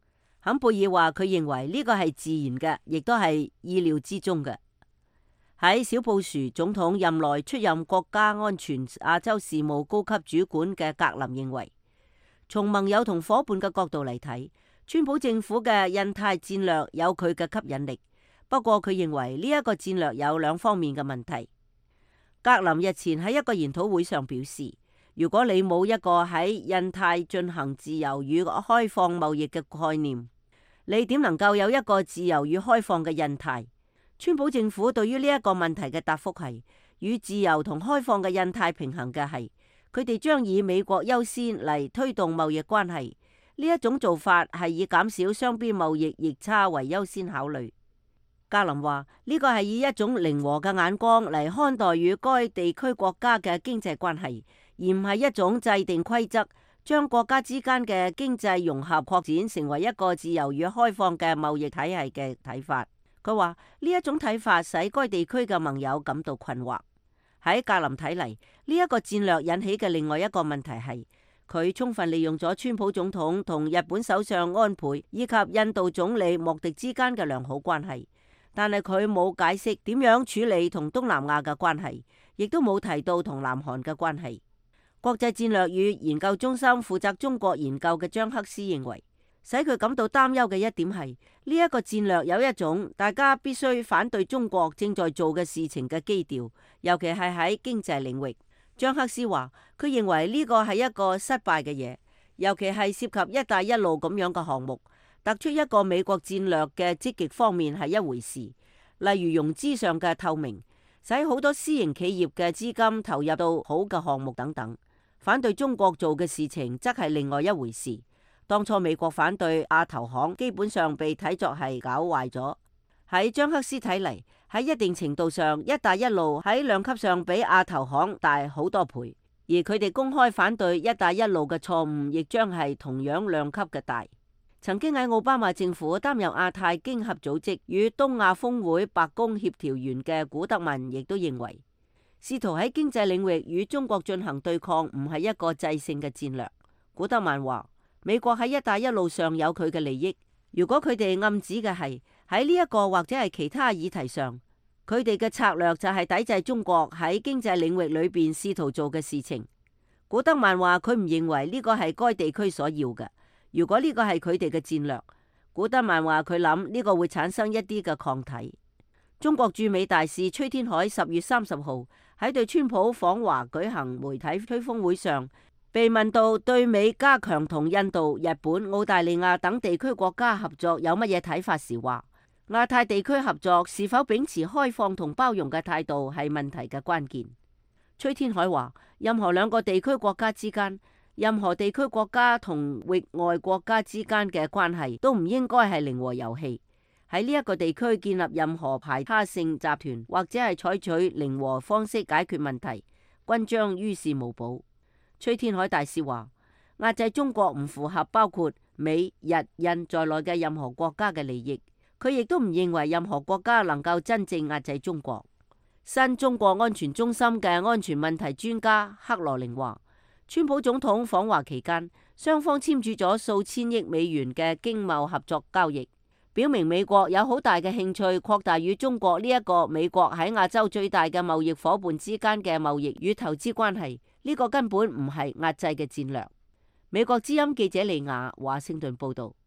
坎貝爾話佢認為呢個係自然嘅，亦都係意料之中嘅。喺小布殊總統任內出任國家安全亞洲事務高級主管嘅格林認為，從盟友同伙伴嘅角度嚟睇，川普政府嘅印太戰略有佢嘅吸引力。不過佢認為呢一個戰略有兩方面嘅問題。格林日前喺一個研討會上表示，如果你冇一個喺印太進行自由與開放貿易嘅概念，你點能夠有一個自由與開放嘅印太？川普政府對於呢一個問題嘅答覆係，與自由同開放嘅印太平衡嘅係，佢哋將以美國優先嚟推動貿易關係。呢一種做法係以減少雙邊貿易逆差為優先考慮。格林話呢個係以一種靈活嘅眼光嚟看待與該地區國家嘅經濟關係，而唔係一種制定規則，將國家之間嘅經濟融合擴展成為一個自由與開放嘅貿易體系嘅睇法。佢話呢一種睇法使該地區嘅盟友感到困惑。喺格林睇嚟，呢一個戰略引起嘅另外一個問題係，佢充分利用咗川普總統同日本首相安倍以及印度總理莫迪之間嘅良好關係。但係佢冇解釋點樣處理同東南亞嘅關係，亦都冇提到同南韓嘅關係。國際戰略與研究中心負責中國研究嘅張克斯認為，使佢感到擔憂嘅一點係呢一個戰略有一種大家必須反對中國正在做嘅事情嘅基調，尤其係喺經濟領域。張克斯話佢認為呢個係一個失敗嘅嘢，尤其係涉及一帶一路咁樣嘅項目。突出一個美國戰略嘅積極方面係一回事，例如融資上嘅透明，使好多私營企業嘅資金投入到好嘅項目等等。反對中國做嘅事情則係另外一回事。當初美國反對亞投行，基本上被睇作係搞壞咗。喺張克斯睇嚟，喺一定程度上，一帶一路喺量級上比亞投行大好多倍，而佢哋公開反對一帶一路嘅錯誤，亦將係同樣量級嘅大。曾經喺奧巴馬政府擔任亞太經合組織與東亞峰會白宮協調員嘅古德曼亦都認為，試圖喺經濟領域與中國進行對抗唔係一個制勝嘅戰略。古德曼話，美國喺一帶一路上有佢嘅利益，如果佢哋暗指嘅係喺呢一個或者係其他議題上，佢哋嘅策略就係抵制中國喺經濟領域裏邊試圖做嘅事情。古德曼話佢唔認為呢個係該地區所要嘅。如果呢個係佢哋嘅戰略，古德曼話佢諗呢個會產生一啲嘅抗體。中國駐美大使崔天凱10月30號喺對川普訪華舉行媒體吹風會上，被問到對美加強同印度、日本、澳大利亞等地區國家合作有乜嘢睇法時話，亞太地區合作是否秉持開放同包容嘅態度係問題嘅關鍵。崔天凱話，任何兩個地區國家之間，任何地區國家同域外國家之間嘅關係都唔應該係零和遊戲。喺呢一個地區建立任何排他性集團或者係採取零和方式解決問題，均將於事無補。崔天凱大使話，壓制中國唔符合包括美、日、印在內嘅任何國家嘅利益。佢亦都唔認為任何國家能夠真正壓制中國。新中國安全中心嘅安全問題專家克羅寧話，川普總統訪華期間，雙方簽署咗數千億美元嘅經貿合作交易，表明美國有好大嘅興趣擴大與中國呢一個美國喺亞洲最大嘅貿易夥伴之間嘅貿易與投資關係。呢個根本唔係壓制嘅戰略。美國之音記者李雅華盛頓報道。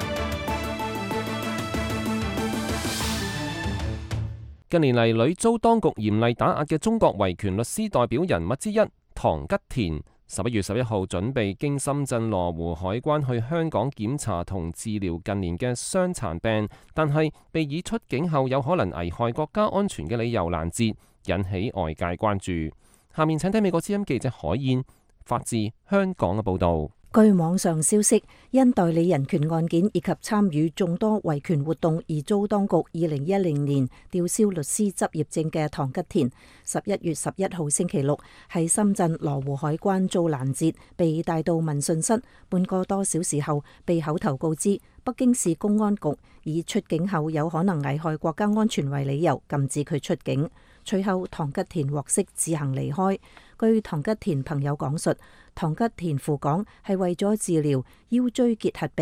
近年嚟，屢遭當局嚴厲打壓嘅中國維權律師代表人物之一唐吉田，11月11號準備經深圳羅湖海關去香港檢查同治療近年嘅傷殘病，但係被以出境後有可能危害國家安全嘅理由攔截，引起外界關注。下面請睇美國之音記者海燕發自香港嘅報導。 據網上消息，因代理人權案件以及參與眾多維權活動而遭當局2010年吊銷律師執業證嘅唐吉田，11月11號星期六喺深圳羅湖海關遭攔截，被帶到問訊室。半個多小時後，被口頭告知北京市公安局以出境後有可能危害國家安全為理由，禁止佢出境。隨後，唐吉田獲釋自行離開。據唐吉田朋友講述，唐吉田赴港係為咗治療腰椎結核病，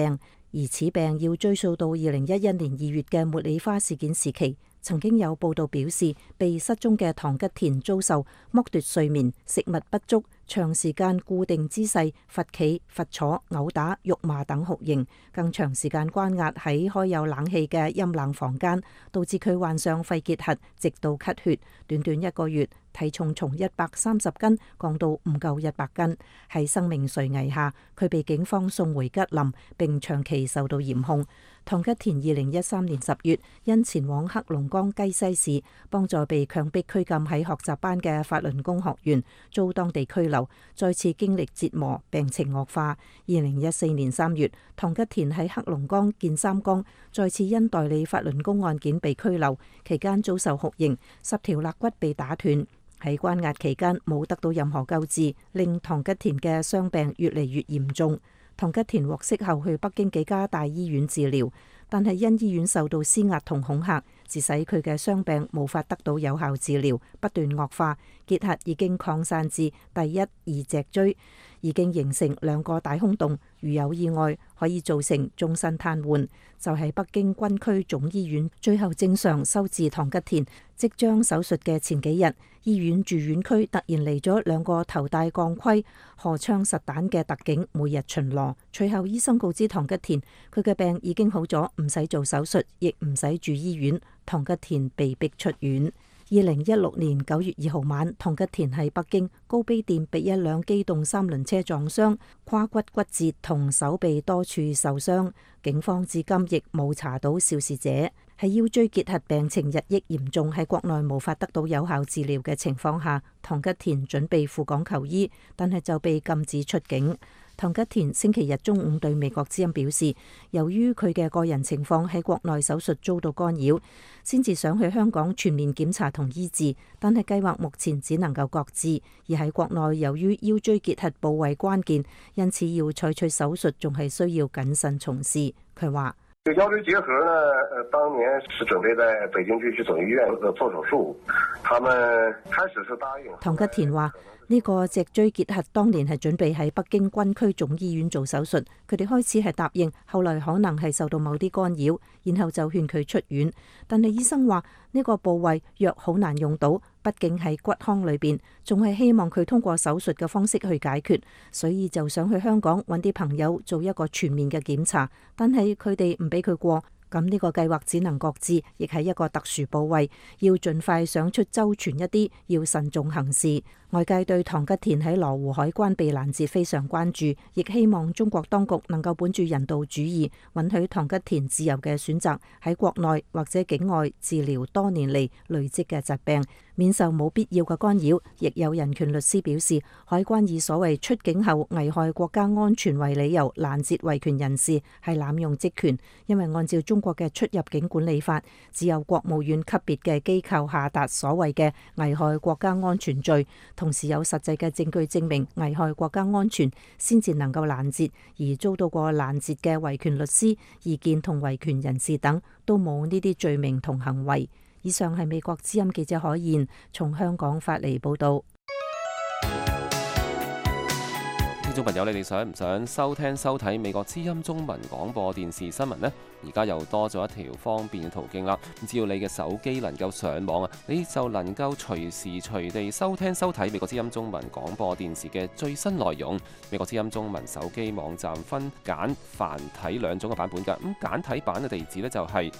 而此病要追溯到2011年2月嘅茉莉花事件時期。曾經有報道表示，被失蹤嘅唐吉田遭受剝奪睡眠、食物不足、長時間固定姿勢、罰企、罰坐、毆打、辱罵等酷刑，更長時間關押喺開有冷氣嘅陰冷房間，導致佢患上肺結核，直到咳血。短短1個月，體重從130斤降到唔夠100斤。喺生命垂危下，佢被警方送回吉林，並長期受到嚴控。唐吉田2013年10月因前往黑龍江雞西市幫助被強迫拘禁喺學習班嘅法輪功學員，遭當地拘留，再次經歷折磨，病情惡化。2014年3月，唐吉田喺黑龍江建三江再次因代理法輪功案件被拘留，期間遭受酷刑，10條肋骨被打斷。喺關押期間冇得到任何救治，令唐吉田嘅傷病越嚟越嚴重。唐吉田獲釋後去北京幾家大醫院治療，但係因醫院受到施壓同恐嚇，致使佢嘅傷病無法得到有效治療，不斷惡化。結核已經擴散至第1、2脊椎，已經形成2個大空洞，如有意外可以造成終身癱瘓。就喺北京軍區總醫院最後正常收治唐吉田即將手術嘅前幾日，醫院住院區突然嚟咗2個頭戴鋼盔、荷槍實彈嘅特警，每日巡邏。隨後醫生告知唐吉田，佢嘅病已經好咗，唔使做手術，亦唔使住醫院。唐吉田被逼出院。2016年9月2號晚，唐吉田喺北京高碑店被一輛機動3輪車撞傷，胯骨骨折同手臂多處受傷。警方至今亦冇查到肇事者。喺腰椎結核病情日益嚴重，喺國內無法得到有效治療嘅情況下，唐吉田準備赴港求醫，但係就被禁止出境。唐吉田星期日中午對美國之音表示，由於佢嘅個人情況喺國內手術遭到干擾，先至想去香港全面檢查同醫治，但係計劃目前只能夠擱置。而喺國內由於腰椎結核部位關鍵，因此要採取手術仲係需要謹慎從事。佢話： 腰椎結核呢，當年是準備在北京區總醫院做手術，他們開始是答應。 唐吉田話：呢個脊椎結核當年係準備喺北京軍區總醫院做手術，佢哋開始係答應，後來可能係受到某啲干擾，然後就勸佢出院。但係醫生話呢個部位藥好難用到，畢竟喺骨腔裏邊，仲係希望佢通過手術嘅方式去解決，所以就想去香港揾啲朋友做一個全面嘅檢查，但係佢哋唔俾佢過。咁呢個計劃只能擱置，亦係一個特殊部位，要盡快想出周全一啲，要慎重行事。外界對唐吉田喺羅湖海關被攔截非常關注，亦希望中國當局能夠本住人道主義，允許唐吉田自由嘅選擇，喺國內或者境外治療多年嚟累積嘅疾病，免受冇必要嘅干擾。亦有人權律師表示，海關以所謂出境後危害國家安全為理由攔截維權人士，係濫用職權，因為按照中國嘅出入境管理法，只有國務院級別嘅機構下達所謂嘅危害國家安全罪，同時有實際嘅證據證明危害國家安全，先至能夠攔截。而遭到過攔截嘅維權律師、異見同維權人士等，都冇呢啲罪名同行為。以上係美國之音記者海燕從香港發嚟報道。 聽眾朋友，你哋想唔想收聽收睇美國之音中文廣播電視新聞呢？而家又多咗一條方便嘅途徑啦！只要你嘅手機能夠上網啊，你就能夠隨時隨地收聽收睇美國之音中文廣播電視嘅最新內容。美國之音中文手機網站分簡繁體2種嘅版本㗎。咁簡體版嘅地址呢，就係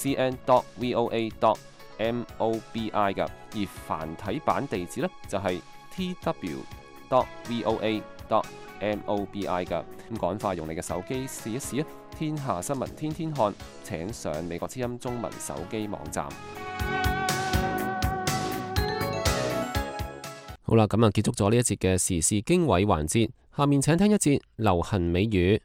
cn.voa.mobi 㗎，而繁體版地址呢，就係 tw.voa.mobi 㗎。咁趕快用你嘅手機試一試啊！天下新聞天天看，請上美國之音中文手機網站。好啦，咁啊結束咗呢一節嘅時事經緯環節，下面請聽一節流行美語。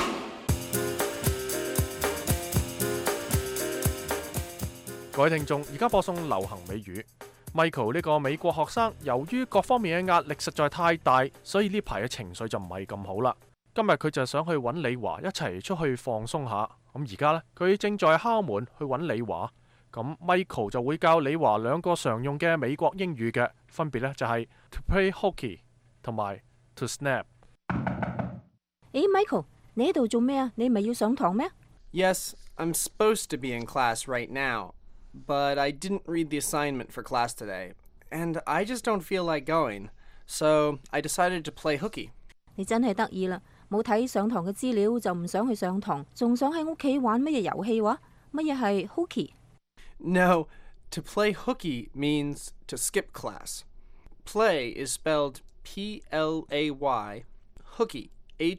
各位聽眾，而家播送流行美語。Michael 呢個美國學生，由於各方面嘅壓力實在太大，所以呢排嘅情緒就唔係咁好啦。今日佢就想去揾李華一齊出去放鬆下。咁而家呢，佢正在敲門去揾李華。咁 Michael 就會教李華2個常用嘅美國英語嘅，分別呢就係 to play hockey 同埋 to snap。 Michael， 你喺度做咩啊？你唔係要上堂咩？ Yes, I'm supposed to be in class right now, but I didn't read the assignment for class today, and I just don't feel like going, so I decided to play hooky. 你真係得意啦，冇睇上堂嘅資料就唔想去上堂，仲想喺屋企玩乜嘢遊戲話？乜嘢係 hooky？ No, to play hooky means to skip class. Play is spelled P-L-A-Y, hooky,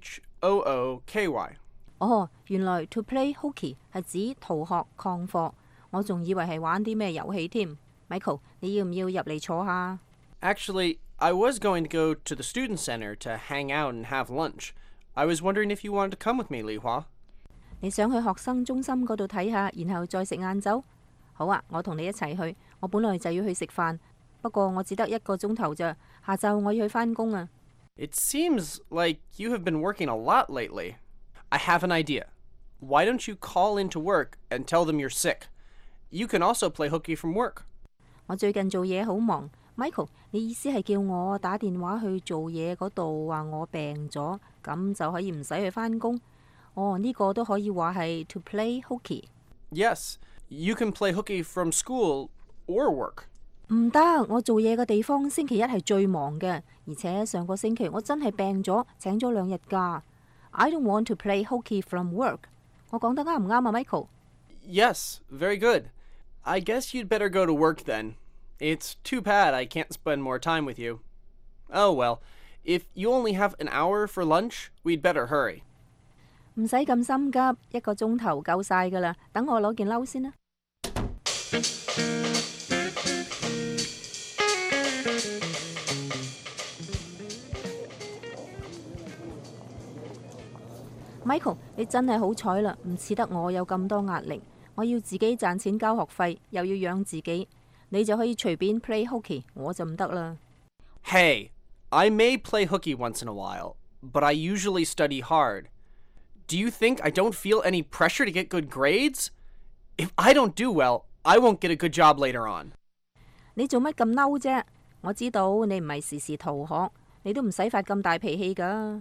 H-O-O-K-Y. 哦，原來 to play hooky 係指逃學曠課，我仲以為係玩啲咩遊戲添。Michael， 你要唔要入嚟坐下？ Actually, I was going to go to the student center to hang out and have lunch. I was wondering if you wanted to come with me, Li Hua. 你想去學生中心嗰度睇下，然後再食晏晝？好啊，我同你一齊去。我本來就要去食飯，不過我只得1個鐘頭咋，下晝我要去返工啊。 It seems like you have been working a lot lately. I have an idea. Why don't you call into work and tell them you're sick? You can also play hooky from work. 我最近做嘢好忙。Michael， 你意思係叫我打電話去做嘢嗰度話我病咗，咁就可以唔使去返工？哦，呢個都可以話係 to play hooky。 Yes, you can play hooky from school or work. 唔得，我做嘢嘅地方星期一係最忙嘅，而且上個星期我真係病咗，請咗2日假。I don't want to play hooky from work。 我講得啱唔啱啊 Michael？ Yes, very good. I guess you'd better go to work then. It's too bad I can't spend more time with you. Oh well, if you only have an hour for lunch, we'd better hurry. 唔使咁心急，1個鐘頭夠晒噶啦。等我攞件褸先啦。Michael， 你真係好彩啦，唔似得我有咁多壓力。我要自己賺錢交學費，又要養自己，你就可以隨便 play hooky， 我就唔得啦。 Hey, I may play hooky once in a while, but I usually study hard. Do you think I don't feel any pressure to get good grades? If I don't do well, I won't get a good job later on. 你做乜咁嬲啫？我知道你唔係時時逃學，你都唔使發咁大脾氣㗎。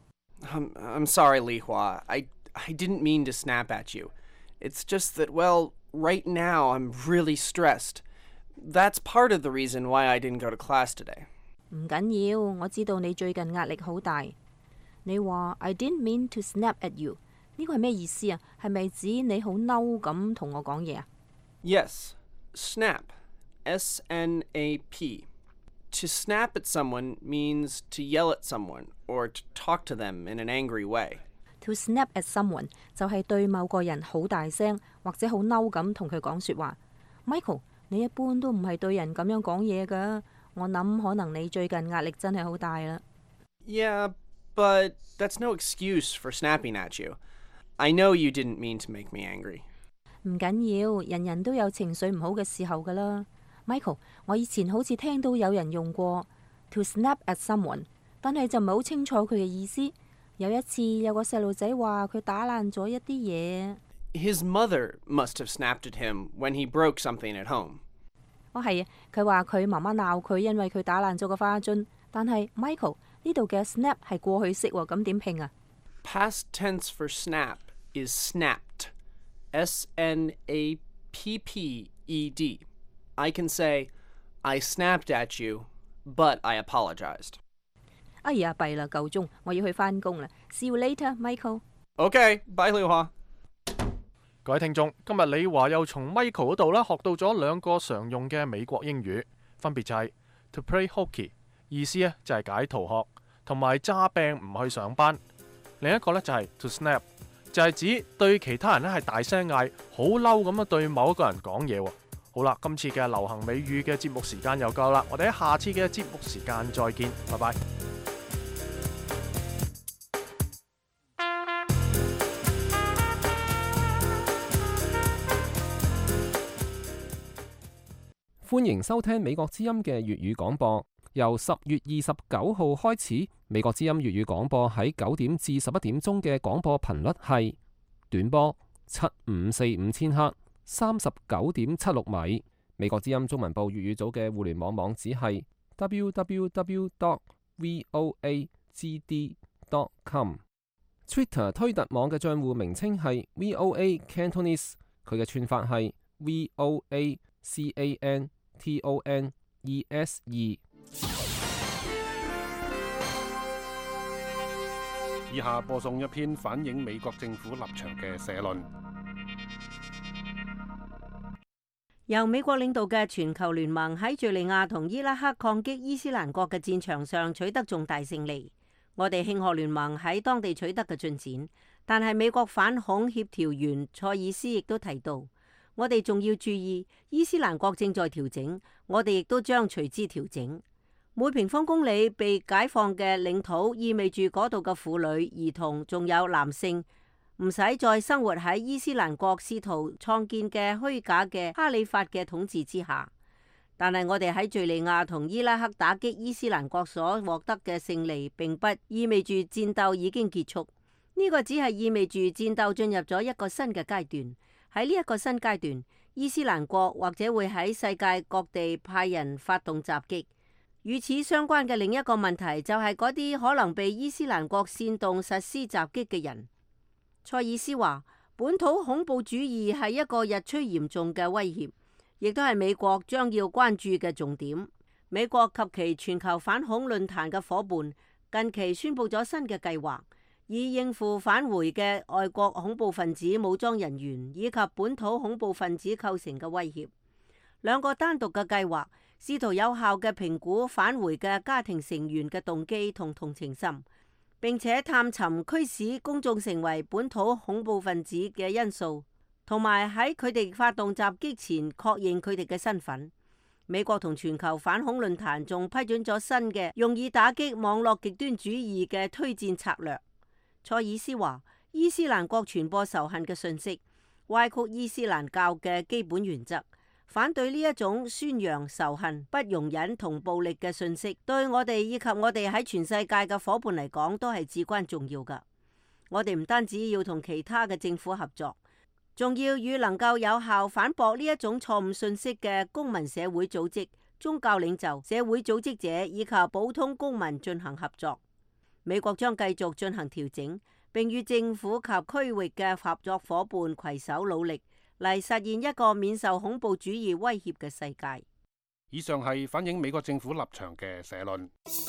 I'm sorry, Li Hua. I didn't mean to snap at you. It's just that, well, right now I'm really stressed. That's part of the reason why I didn't go to class today. 唔緊要，我知道你最近壓力好大。你話 I didn't mean to snap at you， 呢個係咩意思啊？係咪指你好嬲咁同我講嘢啊？ Yes, snap. S-N-A-P. To snap at someone means to yell at someone or to talk to them in an angry way. To snap at someone 就係對某個人好大聲或者好嬲咁同佢講說話。Michael， 你一般都唔係對人咁樣講嘢㗎。我諗可能你最近壓力真係好大啦。 Yeah, but that's no excuse for snapping at you. I know you didn't mean to make me angry. 唔緊要，人人都有情緒唔好嘅時候㗎啦。Michael， 我以前好似聽到有人用過 to snap at someone， 但係就唔係好清楚佢嘅意思。有一次有個細路仔話佢打爛咗一啲嘢。 His mother must have snapped at him when he broke something at home. 哦係啊，佢話佢媽媽鬧佢，因為佢打爛咗個花樽。但係 Michael 呢度嘅 snap 係過去式喎，咁點拼啊？ Past tense for snap is snapped. S-N-A-P-P-E-D. I can say, I snapped at you, but I apologized. 哎呀，弊啦，夠鐘，我要去返工啦。See you later, Michael. Okay, bye, Li Hua. 各位聽眾，今日李華又從 Michael 嗰度學到咗2個常用嘅美國英語，分別就係 to play hooky， 意思呢就係解逃學，同埋詐病唔去上班。另一個呢就係 to snap， 就係指對其他人呢係大聲嗌，好嬲咁樣對某一個人講嘢喎。好啦，今次嘅流行美語嘅節目時間又夠啦，我哋喺下次嘅節目時間再見，拜拜。 歡迎收聽美國之音嘅粵語廣播。由10月29號開始，美國之音粵語廣播喺9點至11點鐘嘅廣播頻率係短波7545千赫39.76米。美國之音中文部粵語組嘅互聯網網址係 www.voagd.com。 Twitter 推特網嘅帳戶名稱係 VOA Cantonese， 佢嘅串法係 VOACANTONESE。 以下播送一篇反映美國政府立場嘅社論。 由美國領導嘅全球聯盟喺敘利亞同伊拉克抗擊伊斯蘭國嘅戰場上取得重大勝利，我哋慶賀聯盟喺當地取得嘅進展。但係美國反恐協調員塞爾斯亦都提到，我哋仲要注意伊斯蘭國正在調整，我哋亦都將隨之調整。每平方公里被解放嘅領土意味住嗰度嘅婦女、兒童仲有男性唔使再生活喺伊斯蘭國試圖創建嘅虛假嘅哈里發嘅統治之下。但係我哋喺敘利亞同伊拉克打擊伊斯蘭國所獲得嘅勝利，並不意味住戰鬥已經結束。呢個只係意味住戰鬥進入咗一個新嘅階段。喺呢一個新階段，伊斯蘭國或者會喺世界各地派人發動襲擊。與此相關嘅另一個問題就係嗰啲可能被伊斯蘭國煽動實施襲擊嘅人。塞爾斯話，本土恐怖主義係一個日趨嚴重嘅威脅，亦都係美國將要關注嘅重點。美國及其全球反恐論壇嘅夥伴近期宣布咗新嘅計劃，以應付返回嘅外國恐怖分子武裝人員以及本土恐怖分子構成嘅威脅。兩個單獨嘅計劃試圖有效嘅評估返回嘅家庭成員嘅動機同同情心，並且探尋驅使公眾成為本土恐怖分子嘅因素，同埋喺佢哋發動襲擊前確認佢哋嘅身份。美國同全球反恐論壇仲批准咗新嘅用以打擊網絡極端主義嘅推薦策略。塞爾斯話，伊斯蘭國傳播仇恨嘅信息，歪曲伊斯蘭教嘅基本原則。反對呢一種宣揚仇恨、不容忍同暴力嘅信息，對我哋以及我哋喺全世界嘅伙伴嚟講都係至關重要㗎。我哋唔單止要同其他嘅政府合作，仲要與能夠有效反駁呢一種錯誤信息嘅公民社會組織、宗教領袖、社會組織者以及普通公民進行合作。美國將繼續進行調整，並與政府及區域嘅合作伙伴攜手努力，嚟實現一個免受恐怖主義威脅嘅世界。 以上係反映美國政府立場嘅社論。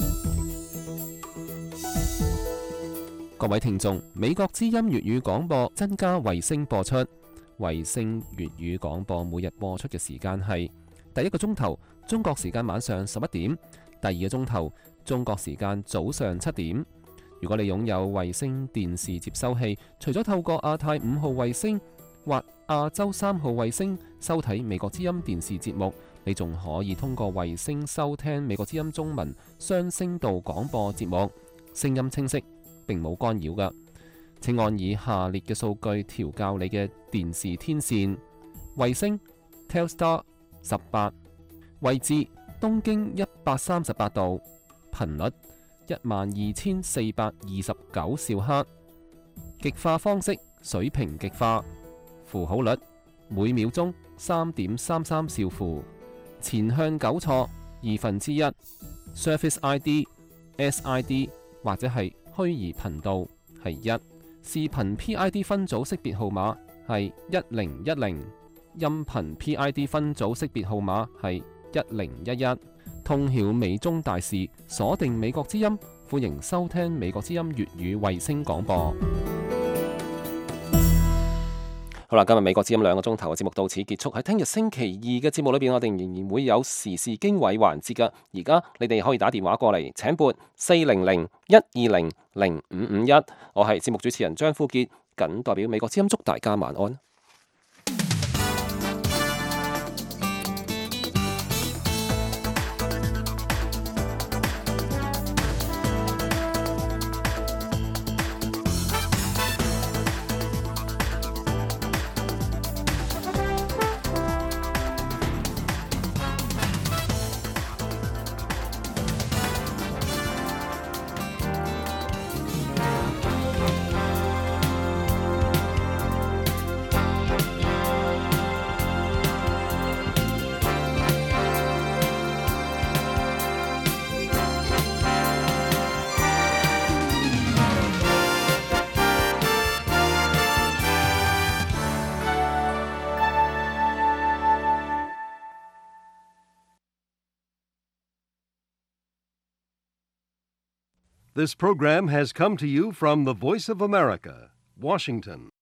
各位聽眾，美國之音粵語廣播增加衛星播出，衛星粵語廣播每日播出嘅時間係第一個鐘頭中國時間晚上11點，第二個鐘頭中國時間早上7點。如果你擁有衛星電視接收器，除咗透過亞太5號衛星或亞洲3號衛星收睇美國之音電視節目，你仲可以通過衛星收聽美國之音中文雙聲道廣播節目，聲音清晰，並冇干擾㗎。請按以下列嘅數據調校你嘅電視天線：衛星 Telstar 18，位置東經138度，頻率12429兆赫，極化方式水平極化，符號率每秒鐘3.33兆符，前向糾錯1/2， Surface ID、SID 或者係虛擬頻道係1，視頻 PID 分組識別號碼係1010，音頻 PID 分組識別號碼係1011。通曉美中大事，鎖定美國之音，歡迎收聽美國之音粵語衛星廣播。好啦，今日美國之音2個鐘頭嘅節目到此結束。喺聽日星期2嘅節目裏邊，我哋仍然會有時事經緯環節噶。而家你哋可以打電話過嚟，請撥400-120-0551。我係節目主持人張富傑，謹代表美國之音祝大家晚安。 This program has come to you from the Voice of America, Washington.